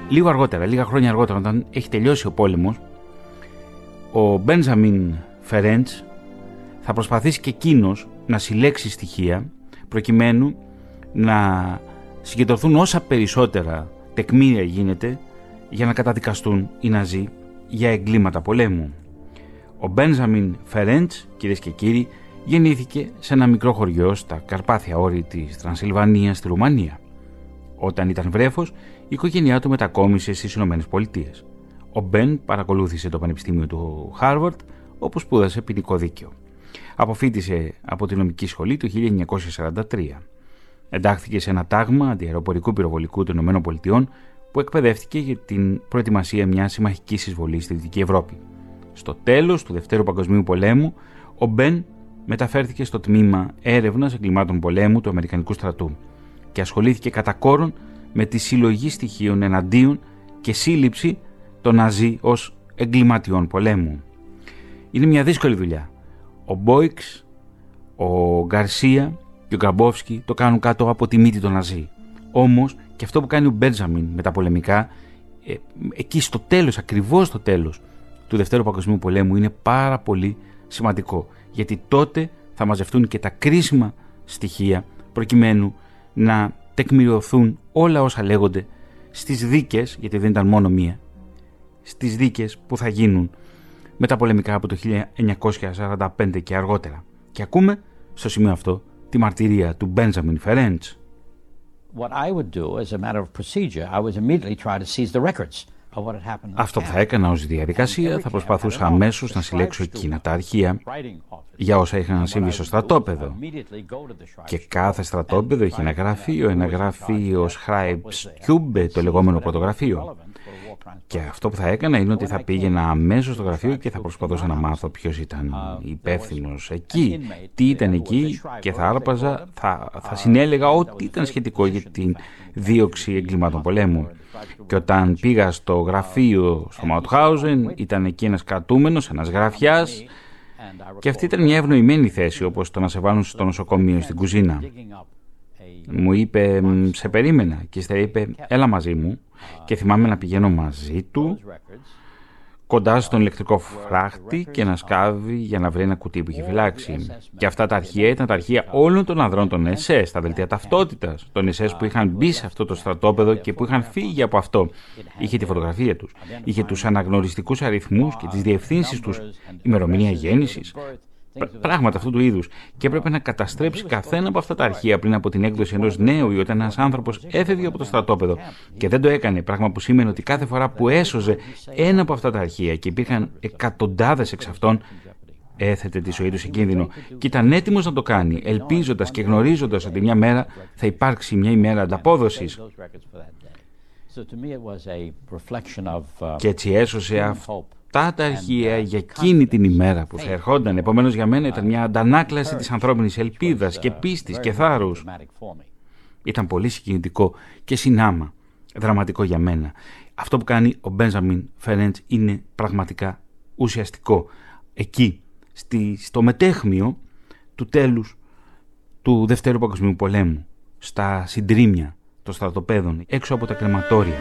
λίγο αργότερα, λίγα χρόνια αργότερα, όταν έχει τελειώσει ο πόλεμος, ο Μπέντζαμιν Φερέντς θα προσπαθήσει και εκείνος να συλλέξει στοιχεία προκειμένου να συγκεντρωθούν όσα περισσότερα τεκμήρια γίνεται για να καταδικαστούν οι Ναζί για εγκλήματα πολέμου. Ο Μπέντζαμιν Φερέντς, κυρίες και κύριοι, γεννήθηκε σε ένα μικρό χωριό στα Καρπάθια όρη της Τρανσιλβανίας στη Ρουμανία. Όταν ήταν βρέφος, η οικογένειά του μετακόμισε στις Ηνωμένες Πολιτείες. Ο Μπεν παρακολούθησε το Πανεπιστήμιο του Χάρβαρντ, όπου σπούδασε ποινικό δίκαιο. Αποφοίτησε από τη νομική σχολή το χίλια εννιακόσια σαράντα τρία. Εντάχθηκε σε ένα τάγμα αντιαεροπορικού πυροβολικού των Ηνωμένων Πολιτειών, που εκπαιδεύτηκε για την προετοιμασία μιας συμμαχικής εισβολής στη Δυτική Ευρώπη. Στο τέλος του Δευτέρου Παγκοσμίου Πολέμου, ο Μπεν μεταφέρθηκε στο τμήμα έρευνας εγκλημάτων πολέμου του Αμερικανικού στρατού και ασχολήθηκε κατά κόρον με τη συλλογή στοιχείων εναντίον και σύλληψη των Ναζί ως εγκληματιών πολέμου. Είναι μια δύσκολη δουλειά. Ο Μπόιξ, ο Γκαρσία και ο Γκραμπόφσκι το κάνουν κάτω από τη μύτη των Ναζί. Όμως και αυτό που κάνει ο Μπέντζαμιν με τα πολεμικά, ε, εκεί στο τέλος, ακριβώς στο τέλος του Δευτέρου Παγκοσμίου Πολέμου, είναι πάρα πολύ σημαντικό. Γιατί τότε θα μαζευτούν και τα κρίσιμα στοιχεία προκειμένου να τεκμηριωθούν όλα όσα λέγονται στις δίκες, γιατί δεν ήταν μόνο μία, στις δίκες που θα γίνουν με τα πολεμικά από το χίλια εννιακόσια σαράντα πέντε και αργότερα. Και ακούμε στο σημείο αυτό τη μαρτυρία του Μπέντζαμιν Φερέντς. Αυτό που θα έκανα ως διαδικασία, θα προσπαθούσα αμέσως να συλλέξω εκείνα τα αρχεία για όσα είχαν συμβεί στο στρατόπεδο. Και κάθε στρατόπεδο είχε ένα γραφείο, ένα γραφείο Schreibstube, το λεγόμενο πρωτογραφείο. Και αυτό που θα έκανα είναι ότι θα πήγαινα αμέσως στο γραφείο και θα προσπαθούσα να μάθω ποιος ήταν υπεύθυνος εκεί, τι ήταν εκεί, και θα άρπαζα, θα, θα συνέλεγα ό,τι ήταν σχετικό για την δίωξη εγκλημάτων πολέμου. Και όταν πήγα στο γραφείο στο Μαουτχάουζεν, ήταν εκεί ένας κρατούμενος, ένας γραφιάς, και αυτή ήταν μια ευνοημένη θέση, όπως το να σε βάλουν στο νοσοκομείο στην κουζίνα. Μου είπε, σε περίμενα, και ύστερα είπε, έλα μαζί μου, και θυμάμαι να πηγαίνω μαζί του κοντά στον ηλεκτρικό φράχτη και να σκάβει για να βρει ένα κουτί που είχε φυλάξει. Και αυτά τα αρχεία ήταν τα αρχεία όλων των ανδρών των ες ες, τα δελτία ταυτότητας των ες ες που είχαν μπει σε αυτό το στρατόπεδο και που είχαν φύγει από αυτό. Είχε τη φωτογραφία τους, είχε τους αναγνωριστικούς αριθμούς και τις διευθύνσεις τους, ημερομηνία γέννησης, πράγματα αυτού του είδους. Και έπρεπε να καταστρέψει καθένα από αυτά τα αρχεία πριν από την έκδοση ενός νέου ή όταν ένας άνθρωπος έφευγε από το στρατόπεδο. Και δεν το έκανε, πράγμα που σήμαινε ότι κάθε φορά που έσωζε ένα από αυτά τα αρχεία, και υπήρχαν εκατοντάδες εξ αυτών, έθετε τη ζωή του σε κίνδυνο. Και ήταν έτοιμος να το κάνει, ελπίζοντας και γνωρίζοντας ότι μια μέρα θα υπάρξει μια ημέρα ανταπόδοσης. Και έτσι έσωσε αυτό τα αρχεία για εκείνη την ημέρα που θα ερχόταν. Επομένως για μένα ήταν μια αντανάκλαση της ανθρώπινης ελπίδας και πίστης και θάρρους. Ήταν πολύ συγκινητικό και συνάμα δραματικό για μένα. Αυτό που κάνει ο Μπέντζαμιν Φερέντς είναι πραγματικά ουσιαστικό. Εκεί, στη, στο μετέχμιο του τέλους του Δευτέρου Παγκοσμίου Πολέμου, στα συντρίμμια των στρατοπέδων, έξω από τα κρεματόρια.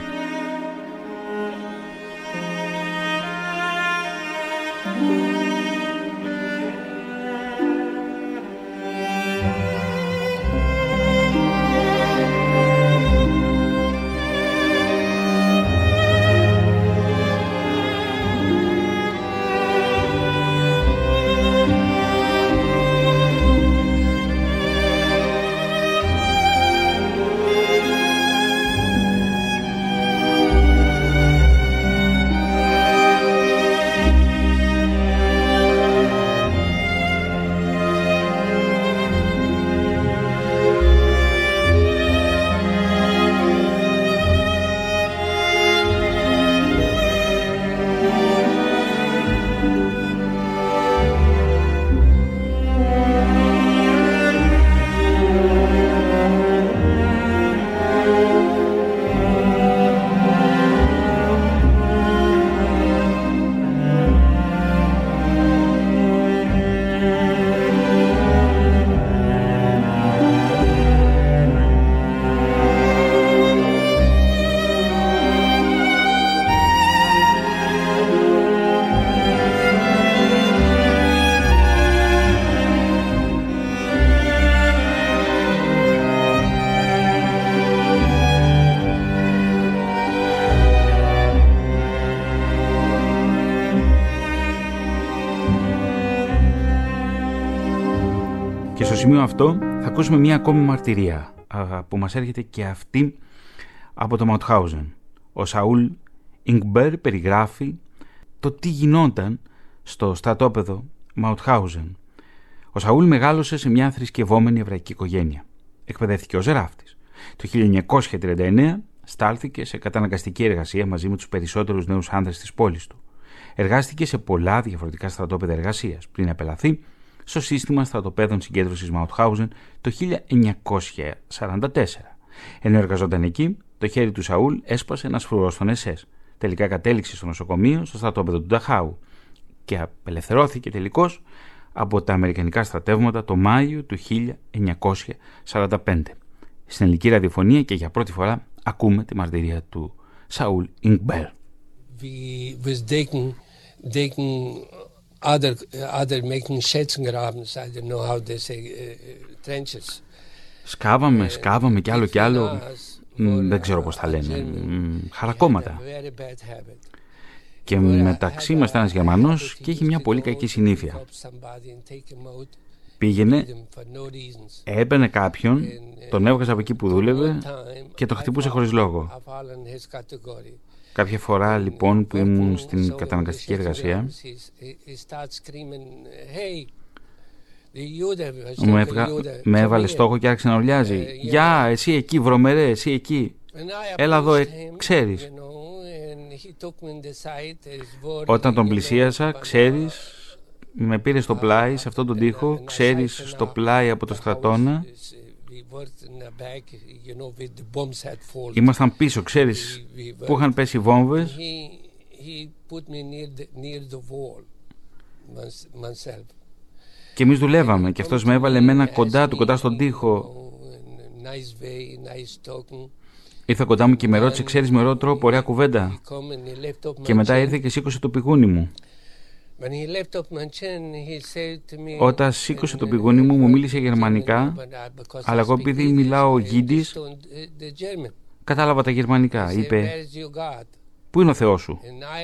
σημείο αυτό θα ακούσουμε μία ακόμη μαρτυρία που μας έρχεται και αυτή από το Μαουτχάουζεν. Ο Σαούλ Ινγκμπέρ περιγράφει το τι γινόταν στο στρατόπεδο Μαουτχάουζεν. Ο Σαούλ μεγάλωσε σε μια θρησκευόμενη εβραϊκή οικογένεια. Εκπαιδεύτηκε ως ράφτης. Το χίλια εννιακόσια τριάντα εννέα στάλθηκε σε καταναγκαστική εργασία μαζί με τους περισσότερους νέους άνδρες της πόλης του. Εργάστηκε σε πολλά διαφορετικά στρατόπεδα εργασίας πριν απελαθεί στο σύστημα στρατοπέδων συγκέντρωσης Μαουτχάουζεν το χίλια εννιακόσια σαράντα τέσσερα. Ενώ εργαζόταν εκεί, το χέρι του Σαούλ έσπασε ένα σφρουρό στον ες ες. Τελικά κατέληξε στο νοσοκομείο στο στρατόπεδο του Νταχάου και απελευθερώθηκε τελικώς από τα αμερικανικά στρατεύματα το Μάιο του χίλια εννιακόσια σαράντα πέντε. Στην ελληνική ραδιοφωνία και για πρώτη φορά ακούμε τη μαρτυρία του Σαούλ Ινγκμπέρ. Other, other making Schätzengrabens, I don't know how they say, uh, trenches. Σκάβαμε, σκάβαμε κι άλλο κι άλλο, μ, δεν ξέρω πώς θα λένε, μ, χαρακόμματα. Και μεταξύ μας ήταν ένας Γερμανός και είχε μια πολύ κακή συνήθεια. Πήγαινε, έπαιρνε κάποιον, τον έβγαζε από εκεί που δούλευε και το χτυπούσε χωρίς λόγο. Κάποια φορά λοιπόν που ήμουν στην καταναγκαστική εργασία, με, έβγα, με έβαλε στόχο και άρχισε να ουρλιάζει. «Γεια, εσύ εκεί, βρωμερέ, εσύ εκεί. Έλα εδώ, ε, ξέρεις». Όταν τον πλησίασα, ξέρεις, με πήρε στο πλάι, σε αυτόν τον τοίχο, ξέρεις, στο πλάι από το στρατόνα. Ήμασταν πίσω, ξέρεις, που είχαν πέσει βόμβες. Και εμείς δουλεύαμε και αυτός με έβαλε εμένα κοντά του, κοντά στον τοίχο. Ήρθε κοντά μου και με ρώτησε, ξέρεις, με ωραίο τρόπο, ωραία κουβέντα. Και μετά ήρθε και σήκωσε το πηγούνι μου. Όταν σήκωσε το πηγούνι μου, μου μίλησε γερμανικά, αλλά εγώ επειδή μιλάω γίντις, κατάλαβα τα γερμανικά. Είπε, «Πού είναι ο Θεός σου?»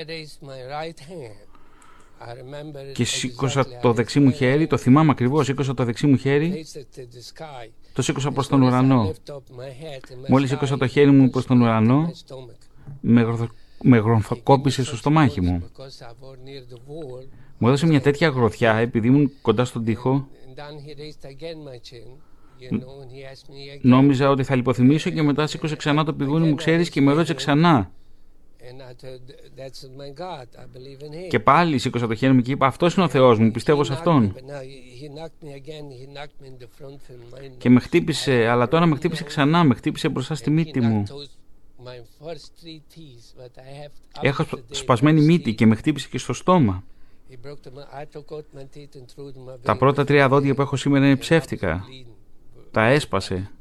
Και σήκωσα το δεξί μου χέρι, το θυμάμαι ακριβώς, σήκωσα το δεξί μου χέρι, το σήκωσα προς τον ουρανό. Μόλις σήκωσα το χέρι μου προς τον ουρανό, με, γρο... με γρομφακόπησε στο στομάχι μου. Μου έδωσε μια τέτοια γροθιά επειδή ήμουν κοντά στον τοίχο. Νόμιζα ότι θα λιποθυμήσω και μετά σήκωσε ξανά το πηγούνι μου, ξέρεις, και με ρώτησε ξανά. Και πάλι σήκωσα το χέρι μου και είπα, αυτός είναι ο Θεός μου, πιστεύω σε αυτόν. Και με χτύπησε, αλλά τώρα με χτύπησε ξανά, με χτύπησε μπροστά στη μύτη μου. Έχω σπασμένη μύτη και με χτύπησε και στο στόμα. Τα πρώτα τρία δόντια που έχω σήμερα είναι ψεύτικα. Τα έσπασε.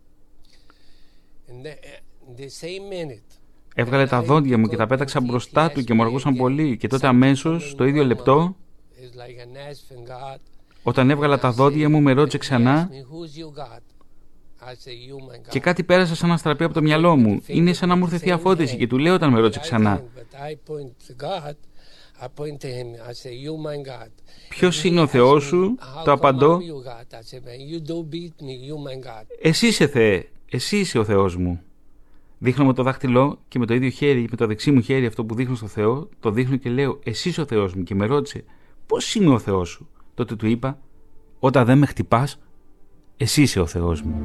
Έβγαλε τα δόντια μου και τα πέταξα μπροστά του και μου αργούσαν πολύ. Και τότε αμέσως, το ίδιο λεπτό, όταν έβγαλα τα δόντια μου, με ρώτησε ξανά και κάτι πέρασε σαν να στραπεί από το μυαλό μου. Είναι σαν να μου ήρθε θεία φώτιση και του λέω όταν με ρώτησε ξανά, ποιος είναι ο Θεός σου? Το απαντώ, εσύ είσαι Θεέ, εσύ είσαι ο Θεός μου. Δείχνω με το δάχτυλό και με το ίδιο χέρι, με το δεξί μου χέρι αυτό που δείχνω στο Θεό, το δείχνω και λέω, εσύ είσαι ο Θεός μου. Και με ρώτησε, πώς είναι ο Θεός σου? Τότε του είπα, όταν δεν με χτυπάς, εσύ είσαι ο Θεός μου.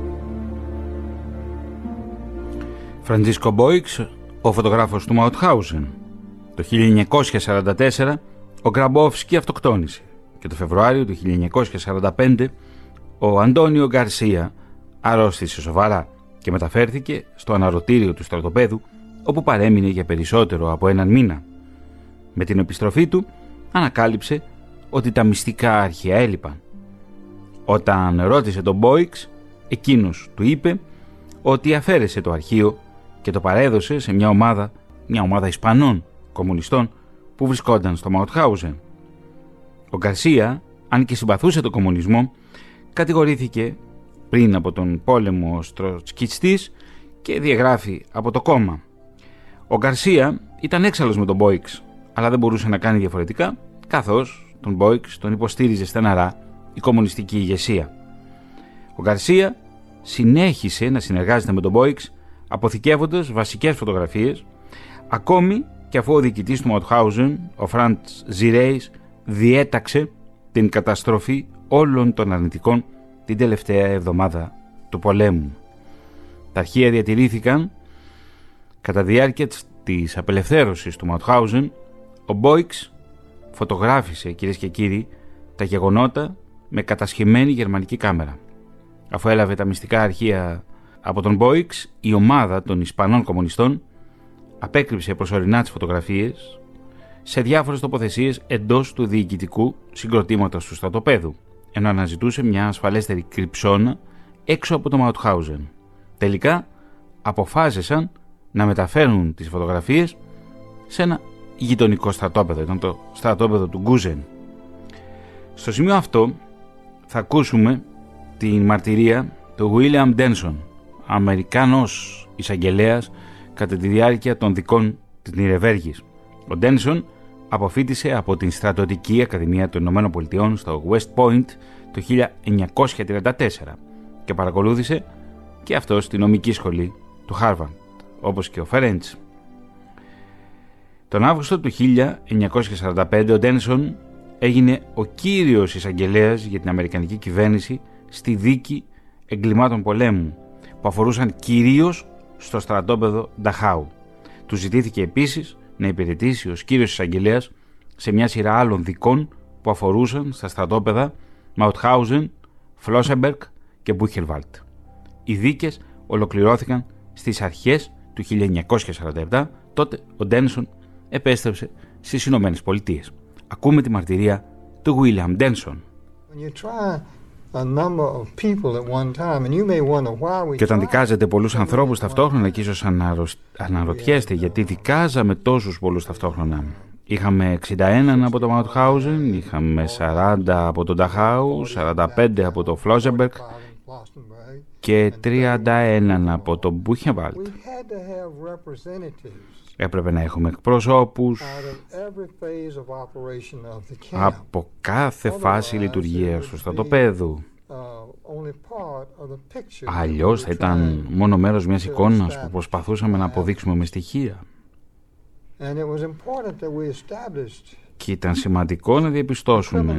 Φραντζίσκο Μπόιξ, ο φωτογράφος του Μαουτχάουζεν. Το χίλια εννιακόσια σαράντα τέσσερα ο Γκραμπόφσκι αυτοκτόνησε και το Φεβρουάριο του χίλια εννιακόσια σαράντα πέντε ο Αντώνιο Γκαρσία αρρώστησε σοβαρά και μεταφέρθηκε στο αναρωτήριο του στρατοπέδου, όπου παρέμεινε για περισσότερο από έναν μήνα. Με την επιστροφή του ανακάλυψε ότι τα μυστικά αρχεία έλειπαν. Όταν ρώτησε τον Μπόιξ, εκείνος του είπε ότι αφαίρεσε το αρχείο και το παρέδωσε σε μια ομάδα, μια ομάδα Ισπανών κομμουνιστών που βρισκόταν στο Μαουτχάουζεν. Ο Γκαρσία, αν και συμπαθούσε τον κομμουνισμό, κατηγορήθηκε πριν από τον πόλεμο ως τροτσκιστής και διαγράφει από το κόμμα. Ο Γκαρσία ήταν έξαλλος με τον Μπόιξ, αλλά δεν μπορούσε να κάνει διαφορετικά, καθώς τον Μπόιξ τον υποστήριζε στεναρά η κομμουνιστική ηγεσία. Ο Γκαρσία συνέχισε να συνεργάζεται με τον Μπόιξ, αποθηκεύοντας βασικές φωτογραφίες, ακόμη και αφού ο διοικητής του Μαουτχάουζεν, ο Φραντς Ζιρέης, διέταξε την καταστροφή όλων των αρνητικών την τελευταία εβδομάδα του πολέμου. Τα αρχεία διατηρήθηκαν κατά διάρκεια της απελευθέρωσης του Μαουτχάουζεν. Ο Μπόιξ φωτογράφησε, κυρίες και κύριοι, τα γεγονότα με κατασχεμένη γερμανική κάμερα. Αφού έλαβε τα μυστικά αρχεία από τον Μπόιξ, η ομάδα των Ισπανών κομμουνιστών απέκρυψε προσωρινά τις φωτογραφίες σε διάφορες τοποθεσίες εντός του διοικητικού συγκροτήματος του στρατοπέδου, ενώ αναζητούσε μια ασφαλέστερη κρυψώνα έξω από το Μαουτχάουζεν. Τελικά αποφάσισαν να μεταφέρουν τις φωτογραφίες σε ένα γειτονικό στρατόπεδο, ήταν το στρατόπεδο του Γκούζεν. Στο σημείο αυτό θα ακούσουμε την μαρτυρία του William Denson, Αμερικάνος εισαγγελέας κατά τη διάρκεια των δικών της Νιρεβέργης. Ο Ντένσον αποφοίτησε από την Στρατιωτική Ακαδημία των Ηνωμένων Πολιτειών στο West Point το χίλια εννιακόσια τριάντα τέσσερα και παρακολούθησε και αυτό στη νομική σχολή του Χάρβαρντ, όπως και ο Φερέντς. Τον Αύγουστο του χίλια εννιακόσια σαράντα πέντε ο Ντένσον έγινε ο κύριος εισαγγελέας για την Αμερικανική κυβέρνηση στη δίκη εγκλημάτων πολέμου που αφορούσαν κυρίως στο στρατόπεδο Νταχάου. Του ζητήθηκε επίσης να υπηρετήσει ως κύριος εισαγγελέας σε μια σειρά άλλων δικών που αφορούσαν στα στρατόπεδα Μαουτχάουζεν, Φλόσεμπεργκ και Μπούχενβαλτ. Οι δίκες ολοκληρώθηκαν στις αρχές του χίλια εννιακόσια σαράντα επτά, τότε ο Ντένσον επέστρεψε στις Ηνωμένες Πολιτείες. Ακούμε τη μαρτυρία του William Denson. Και όταν δικάζετε πολλούς ανθρώπους ταυτόχρονα και ίσως αναρωτιέστε γιατί δικάζαμε τόσους πολλούς ταυτόχρονα. Είχαμε εξήντα ένα από το Μαουτχάουζεν, είχαμε σαράντα από το Νταχάου, σαράντα πέντε από το Φλόσεμπεργκ και τριάντα ένα από το Μπούχενβαλτ. Έπρεπε να έχουμε εκπροσώπους από κάθε φάση λειτουργίας του στρατοπέδου. Αλλιώς θα ήταν μόνο μέρος μιας εικόνας που προσπαθούσαμε να αποδείξουμε με στοιχεία. Και ήταν σημαντικό να διαπιστώσουμε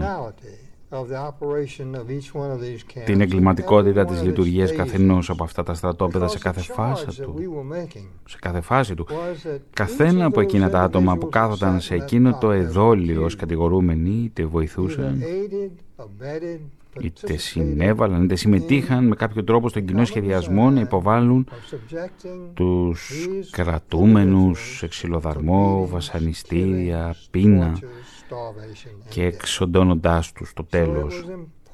την εγκληματικότητα της λειτουργίας καθενός από αυτά τα στρατόπεδα σε κάθε φάση του. Σε κάθε φάση του. Καθένα από εκείνα τα άτομα που κάθονταν σε εκείνο το εδόλιο ως κατηγορούμενοι είτε βοηθούσαν, είτε συνέβαλαν, είτε συμμετείχαν με κάποιο τρόπο στον κοινό σχεδιασμό να υποβάλουν τους κρατούμενους σε ξυλοδαρμό, βασανιστήρια, πείνα και εξοντώνοντάς τους στο τέλος.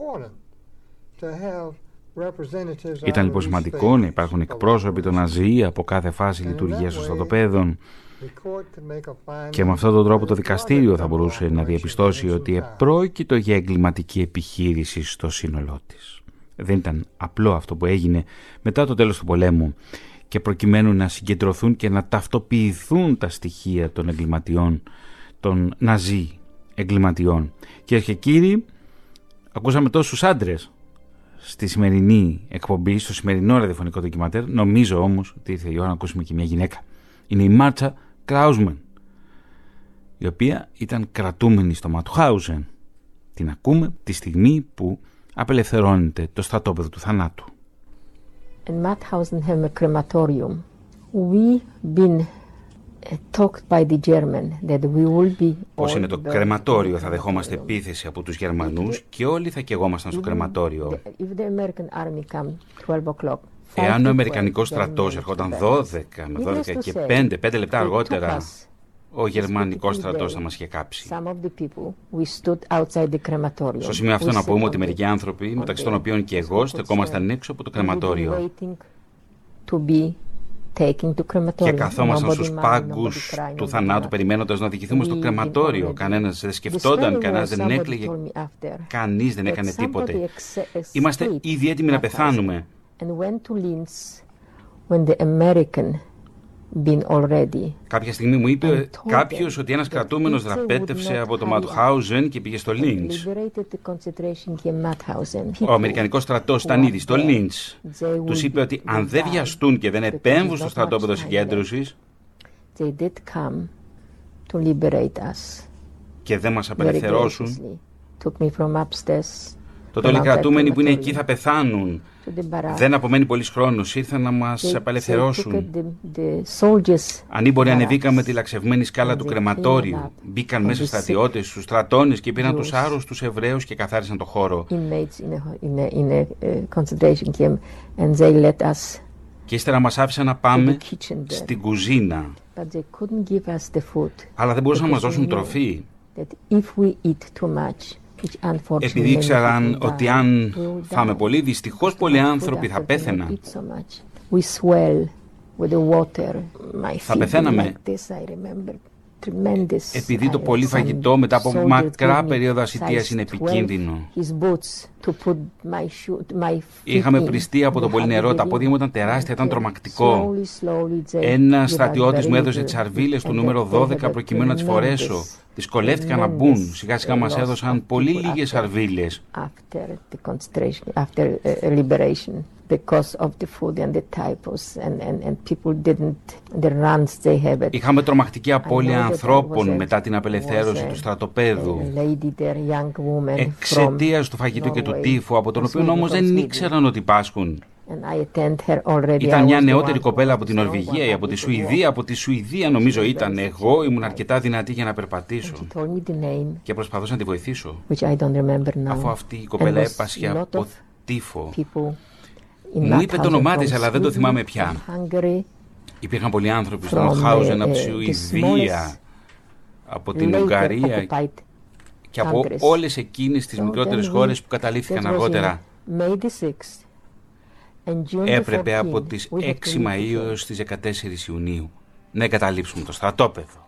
Ήταν λοιπόν σημαντικό να υπάρχουν εκπρόσωποι των Ναζί από κάθε φάση λειτουργίας των στρατοπέδων και με αυτόν τον τρόπο το δικαστήριο θα μπορούσε να διαπιστώσει ότι επρόκειτο για εγκληματική επιχείρηση στο σύνολό της. Δεν ήταν απλό αυτό που έγινε μετά το τέλος του πολέμου και προκειμένου να συγκεντρωθούν και να ταυτοποιηθούν τα στοιχεία των εγκληματιών, των Ναζί εγκληματιών. Κυρίες και κύριοι, ακούσαμε τόσους άντρες στη σημερινή εκπομπή, στο σημερινό ραδιοφωνικό ντοκιματέρ. Νομίζω όμως ότι ήρθε η ώρα να ακούσουμε και μια γυναίκα. Είναι η Μάρτσα Κράουσμαν, η οποία ήταν κρατούμενη στο Μαουτχάουζεν. Την ακούμε τη στιγμή που απελευθερώνεται το στρατόπεδο του θανάτου. In Mauthausen have a crematorium. We been talked by the German that we will be. Πώς είναι το κρεματόριο, θα δεχόμαστε επίθεση από τους Γερμανούς και όλοι θα καιγόμασταν στο κρεματόριο. Εάν ο Αμερικανικός στρατός ερχόταν δώδεκα με δώδεκα και πέντε, πέντε λεπτά αργότερα, ο Γερμανικός στρατός θα μας είχε κάψει. Στο σημείο αυτό να πούμε ότι μερικοί άνθρωποι, μεταξύ των οποίων και εγώ, στεκόμασταν έξω από το κρεματόριο και καθόμασταν στους πάγκους του θανάτου περιμένοντας να οδηγηθούμε στο κρεματόριο. Κανένας δεν σκεφτόταν, κανένας δεν έκλαιγε, κανείς δεν έκανε τίποτε. Είμαστε ήδη έτοιμοι να πεθάνουμε. been already. Κάποια στιγμή μου είπε κάποιος ότι ένας κρατούμενος δραπέτευσε από το Μαουτχάουζεν και πήγε στο Λίντς. Ο Αμερικανικός στρατός ήταν ήδη στο Λίντς. Τους είπε ότι αν δεν βιαστούν και δεν επέμβουν στο στρατόπεδο συγκέντρωσης και δεν μας απελευθερώσουν, τότε όλοι οι κρατούμενοι που είναι εκεί θα πεθάνουν. Δεν απομένει πολύς χρόνος. Ήρθαν να μας απελευθερώσουν. Ανήμποροι ανεβήκαμε τη λαξευμένη σκάλα του κρεματόριου. Μπήκαν μέσα στρατιώτες στους στρατώνες και πήραν τους άρρωστους Εβραίους και καθάρισαν το χώρο. Και ύστερα μας άφησαν να πάμε στην κουζίνα. Αλλά δεν μπορούσαν να μας δώσουν τροφή. Επειδή ήξεραν ότι αν φάμε πολύ, δυστυχώς πολλοί άνθρωποι θα πέθαιναν. Θα πεθαίναμε επειδή το πολύ φαγητό μετά από μακρά περίοδο ασιτείας είναι επικίνδυνο. Είχαμε πριστεί από το πολύ νερό, τα πόδια μου ήταν τεράστια, ήταν τρομακτικό. Ένας στρατιώτης μου έδωσε τις αρβίλες του νούμερο δώδεκα προκειμένου να τις φορέσω. Δυσκολεύτηκαν να μπουν. Σιγά σιγά μας έδωσαν πολύ λίγες αρβίλες. Είχαμε τρομακτική απώλεια ανθρώπων μετά την απελευθέρωση του στρατοπέδου εξαιτίας του φαγητού και του τύφου, από τον οποίο όμως δεν ήξεραν ότι πάσχουν. Ήταν μια νεότερη κοπέλα από την Νορβηγία ή από τη Σουηδία. Από τη Σουηδία νομίζω ήταν. Εγώ ήμουν αρκετά δυνατή για να περπατήσω και προσπαθούσα να τη βοηθήσω, αφού αυτή η κοπέλα έπασχε από τύφο. Μου είπε το όνομά της, αλλά δεν το θυμάμαι πια. Υπήρχαν πολλοί άνθρωποι στο Μαουτχάουζεν από τη Σουηδία, από την Ουγγαρία και από όλες εκείνες τις μικρότερες χώρες που καταλήφθηκαν αργότερα. Έπρεπε από τις έξι Μαΐου έως τις δεκατέσσερις Ιουνίου να εγκαταλείψουμε το στρατόπεδο.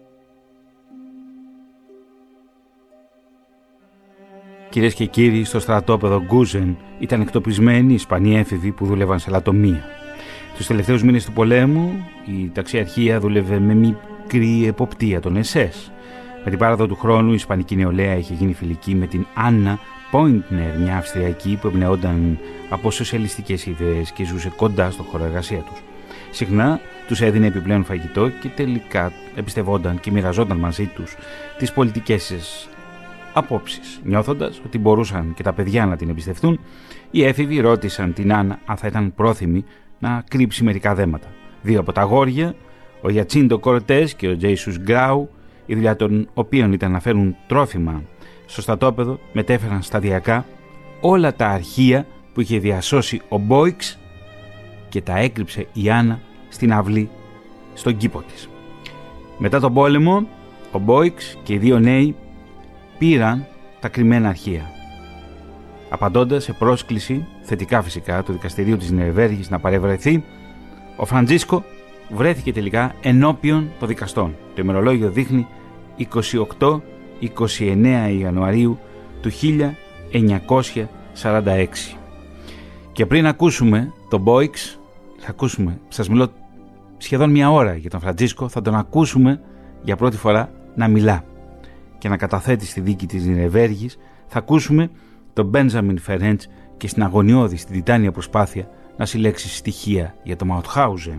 Κυρίες και κύριοι, στο στρατόπεδο Γκούζεν ήταν εκτοπισμένοι Ισπανοί έφηβοι που δούλευαν σε λατομεία. Τους τελευταίους μήνες του πολέμου η ταξιαρχία δούλευε με μικρή εποπτεία των ες ες. Με την πάραδο του χρόνου η ισπανική νεολαία είχε γίνει φιλική με την Άννα Πόιντνερ, μια Αυστριακή που εμπνεόταν από σοσιαλιστικές ιδέες και ζούσε κοντά στο χώρο εργασία τους. Συχνά τους έδινε επιπλέον φαγητό και τελικά εμπιστευόταν και μοιραζόταν μαζί τους τις πολιτικές απόψεις. Νιώθοντας ότι μπορούσαν και τα παιδιά να την εμπιστευτούν, οι έφηβοι ρώτησαν την Άννα αν θα ήταν πρόθυμη να κρύψει μερικά δέματα. Δύο από τα αγόρια, ο Γιατσίντο Κορτές και ο Τζέισους Γκράου, η δουλειά των οποίων ήταν να φέρουν τρόφιμα στο στρατόπεδο, μετέφεραν σταδιακά όλα τα αρχεία που είχε διασώσει ο Μπόιξ και τα έκρυψε η Άννα στην αυλή στον κήπο της. Μετά τον πόλεμο, ο Μπόιξ και οι δύο νέοι πήραν τα κρυμμένα αρχεία. Απαντώντας σε πρόσκληση, θετικά φυσικά, του δικαστηρίου της Νιρεμβέργης να παρευρεθεί, ο Φραντζίσκο βρέθηκε τελικά ενώπιον των δικαστών. Το ημερολόγιο δείχνει είκοσι οκτώ είκοσι εννέα Ιανουαρίου του χίλια εννιακόσια σαράντα έξι. Και πριν ακούσουμε τον Μπόιξ, θα ακούσουμε, σας μιλώ σχεδόν μια ώρα για τον Φραντζίσκο, θα τον ακούσουμε για πρώτη φορά να μιλά και να καταθέτει στη δίκη της Νιρεμβέργης. Θα ακούσουμε τον Μπέντζαμιν Φερέντς και στην αγωνιώδη, στην τιτάνια προσπάθεια να συλλέξει στοιχεία για το Μαουτχάουζεν.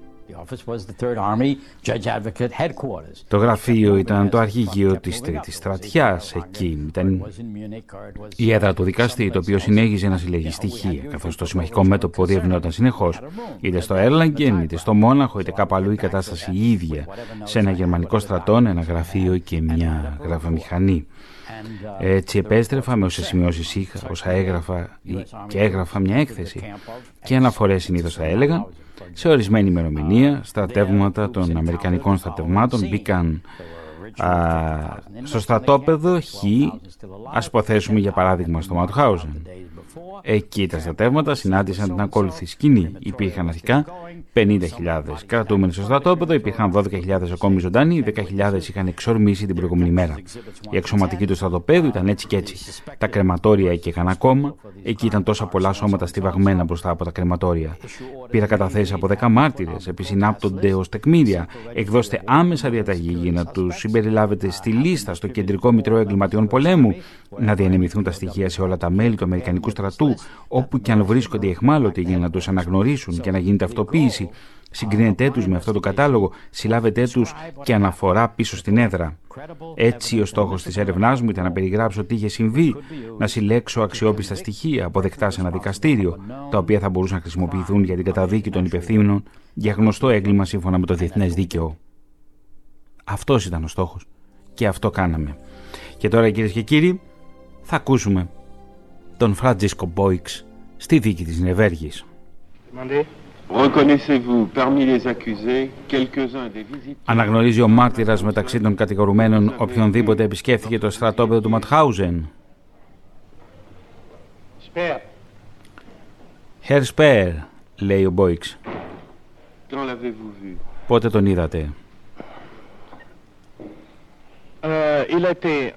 Το γραφείο ήταν το αρχηγείο της Τρίτης Στρατιάς. Εκεί ήταν η έδρα του δικαστή, το οποίο συνέχιζε να συλλέγει στοιχεία, καθώς το συμμαχικό μέτωπο διευνόταν συνεχώς. Είτε στο Έρλαγκεν, είτε στο Μόναχο, είτε κάπου αλλού η κατάσταση η ίδια. Σε ένα γερμανικό στρατόν, ένα γραφείο και μια γραφομηχανή. Έτσι επέστρεφα με όσες σημειώσεις είχα, όσα έγραφα και έγραφα μια έκθεση. Και αναφορές συνήθως θα έλεγα. Σε ορισμένη ημερομηνία, στρατεύματα των Αμερικανικών στρατευμάτων μπήκαν α, στο στρατόπεδο Χ, ας υποθέσουμε για παράδειγμα στο Μαουτχάουζεν. Εκεί τα στρατεύματα συνάντησαν την ακόλουθη σκηνή. Υπήρχαν αρχικά πενήντα χιλιάδες κρατούμενοι στο στρατόπεδο, υπήρχαν δώδεκα χιλιάδες ακόμη ζωντανοί, δέκα χιλιάδες είχαν εξορμήσει την προηγούμενη μέρα. Η εξωματική του στρατοπέδου ήταν έτσι και έτσι. Τα κρεματόρια έκαιγαν ακόμα, εκεί ήταν τόσα πολλά σώματα στιβαγμένα μπροστά από τα κρεματόρια. Πήρα καταθέσεις από δέκα μάρτυρες, επισυνάπτονται ως τεκμήρια. Εκδώστε άμεσα διαταγή για να τους συμπεριλάβετε στη λίστα στο Κεντρικό Μητρό Εγκληματιών Πολέμου, να διανεμηθούν τα στοιχεία σε όλα τα μέλη του Αμερικανικού στρατού, όπου και αν βρίσκονται εχμάλωτοι, για να τους αναγνωρίσουν και να γίνει ταυτοποίηση. Συγκρίνετε τους με αυτό το κατάλογο, συλλάβετε τους και αναφορά πίσω στην έδρα. Έτσι, ο στόχος της έρευνάς μου ήταν να περιγράψω τι είχε συμβεί, να συλλέξω αξιόπιστα στοιχεία αποδεκτά σε ένα δικαστήριο, τα οποία θα μπορούσαν να χρησιμοποιηθούν για την καταδίκη των υπευθύνων για γνωστό έγκλημα σύμφωνα με το διεθνές δίκαιο. Αυτός ήταν ο στόχος και αυτό κάναμε. Και τώρα, κυρίες και κύριοι, θα ακούσουμε τον Φραντζίσκο Μπόιξ στη δίκη της Νιρεμβέργης. Αναγνωρίζει ο μάρτυρας μεταξύ των κατηγορουμένων οποιονδήποτε επισκέφθηκε το στρατόπεδο του Ματχάουζεν? Herr Speer, λέει ο Μπόιξ. Πότε τον είδατε? Il était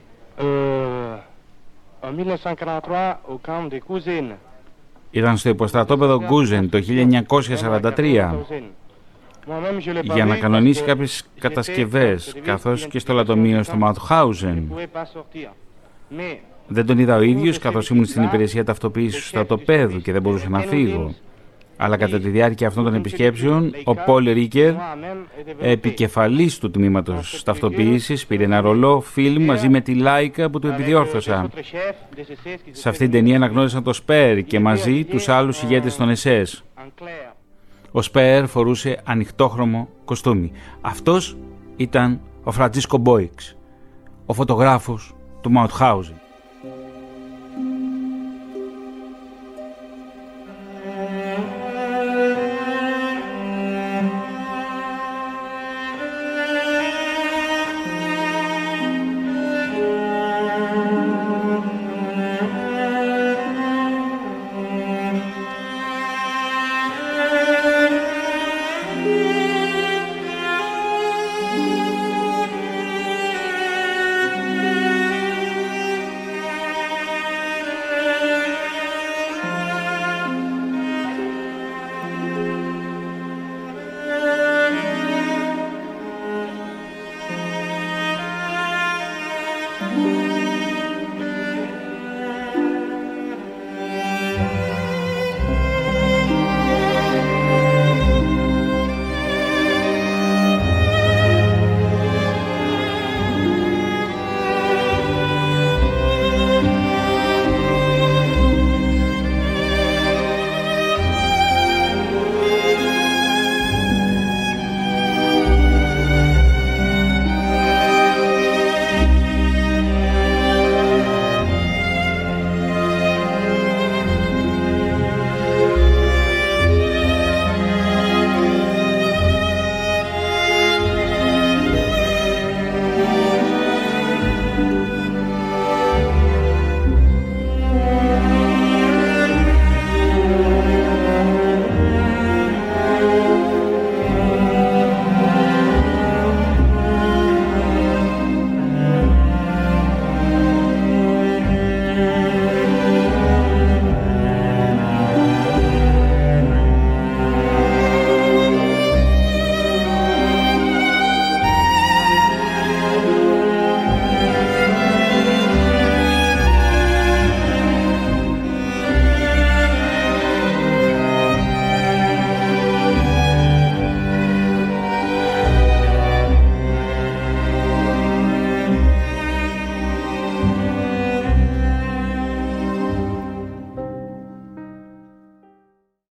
en mille neuf cent quarante-trois au camp de Cousine. Ήταν στο υποστρατόπεδο Γκούζεν το χίλια εννιακόσια σαράντα τρία για να κανονίσει κάποιες κατασκευές, καθώς και στο λατομείο στο Μαουτχάουζεν. Δεν τον είδα ο ίδιος, καθώς ήμουν στην υπηρεσία ταυτοποίησης του στρατοπέδου και δεν μπορούσα να φύγω. Αλλά κατά τη διάρκεια αυτών των επισκέψεων, ο Πολ Ρίκερ, επικεφαλής του τμήματος ταυτοποίησης, πήρε ένα ρολό φιλμ μαζί με τη Λάικα που του επιδιόρθωσα. Σε αυτήν την ταινία αναγνώρισαν το Σπέρ και μαζί τους άλλους ηγέτες των ες ες. Ο Σπέρ φορούσε ανοιχτόχρωμο κοστούμι. Αυτός ήταν ο Φραντζίσκο Μπόιξ, ο φωτογράφος του Μαουτχάουζεν.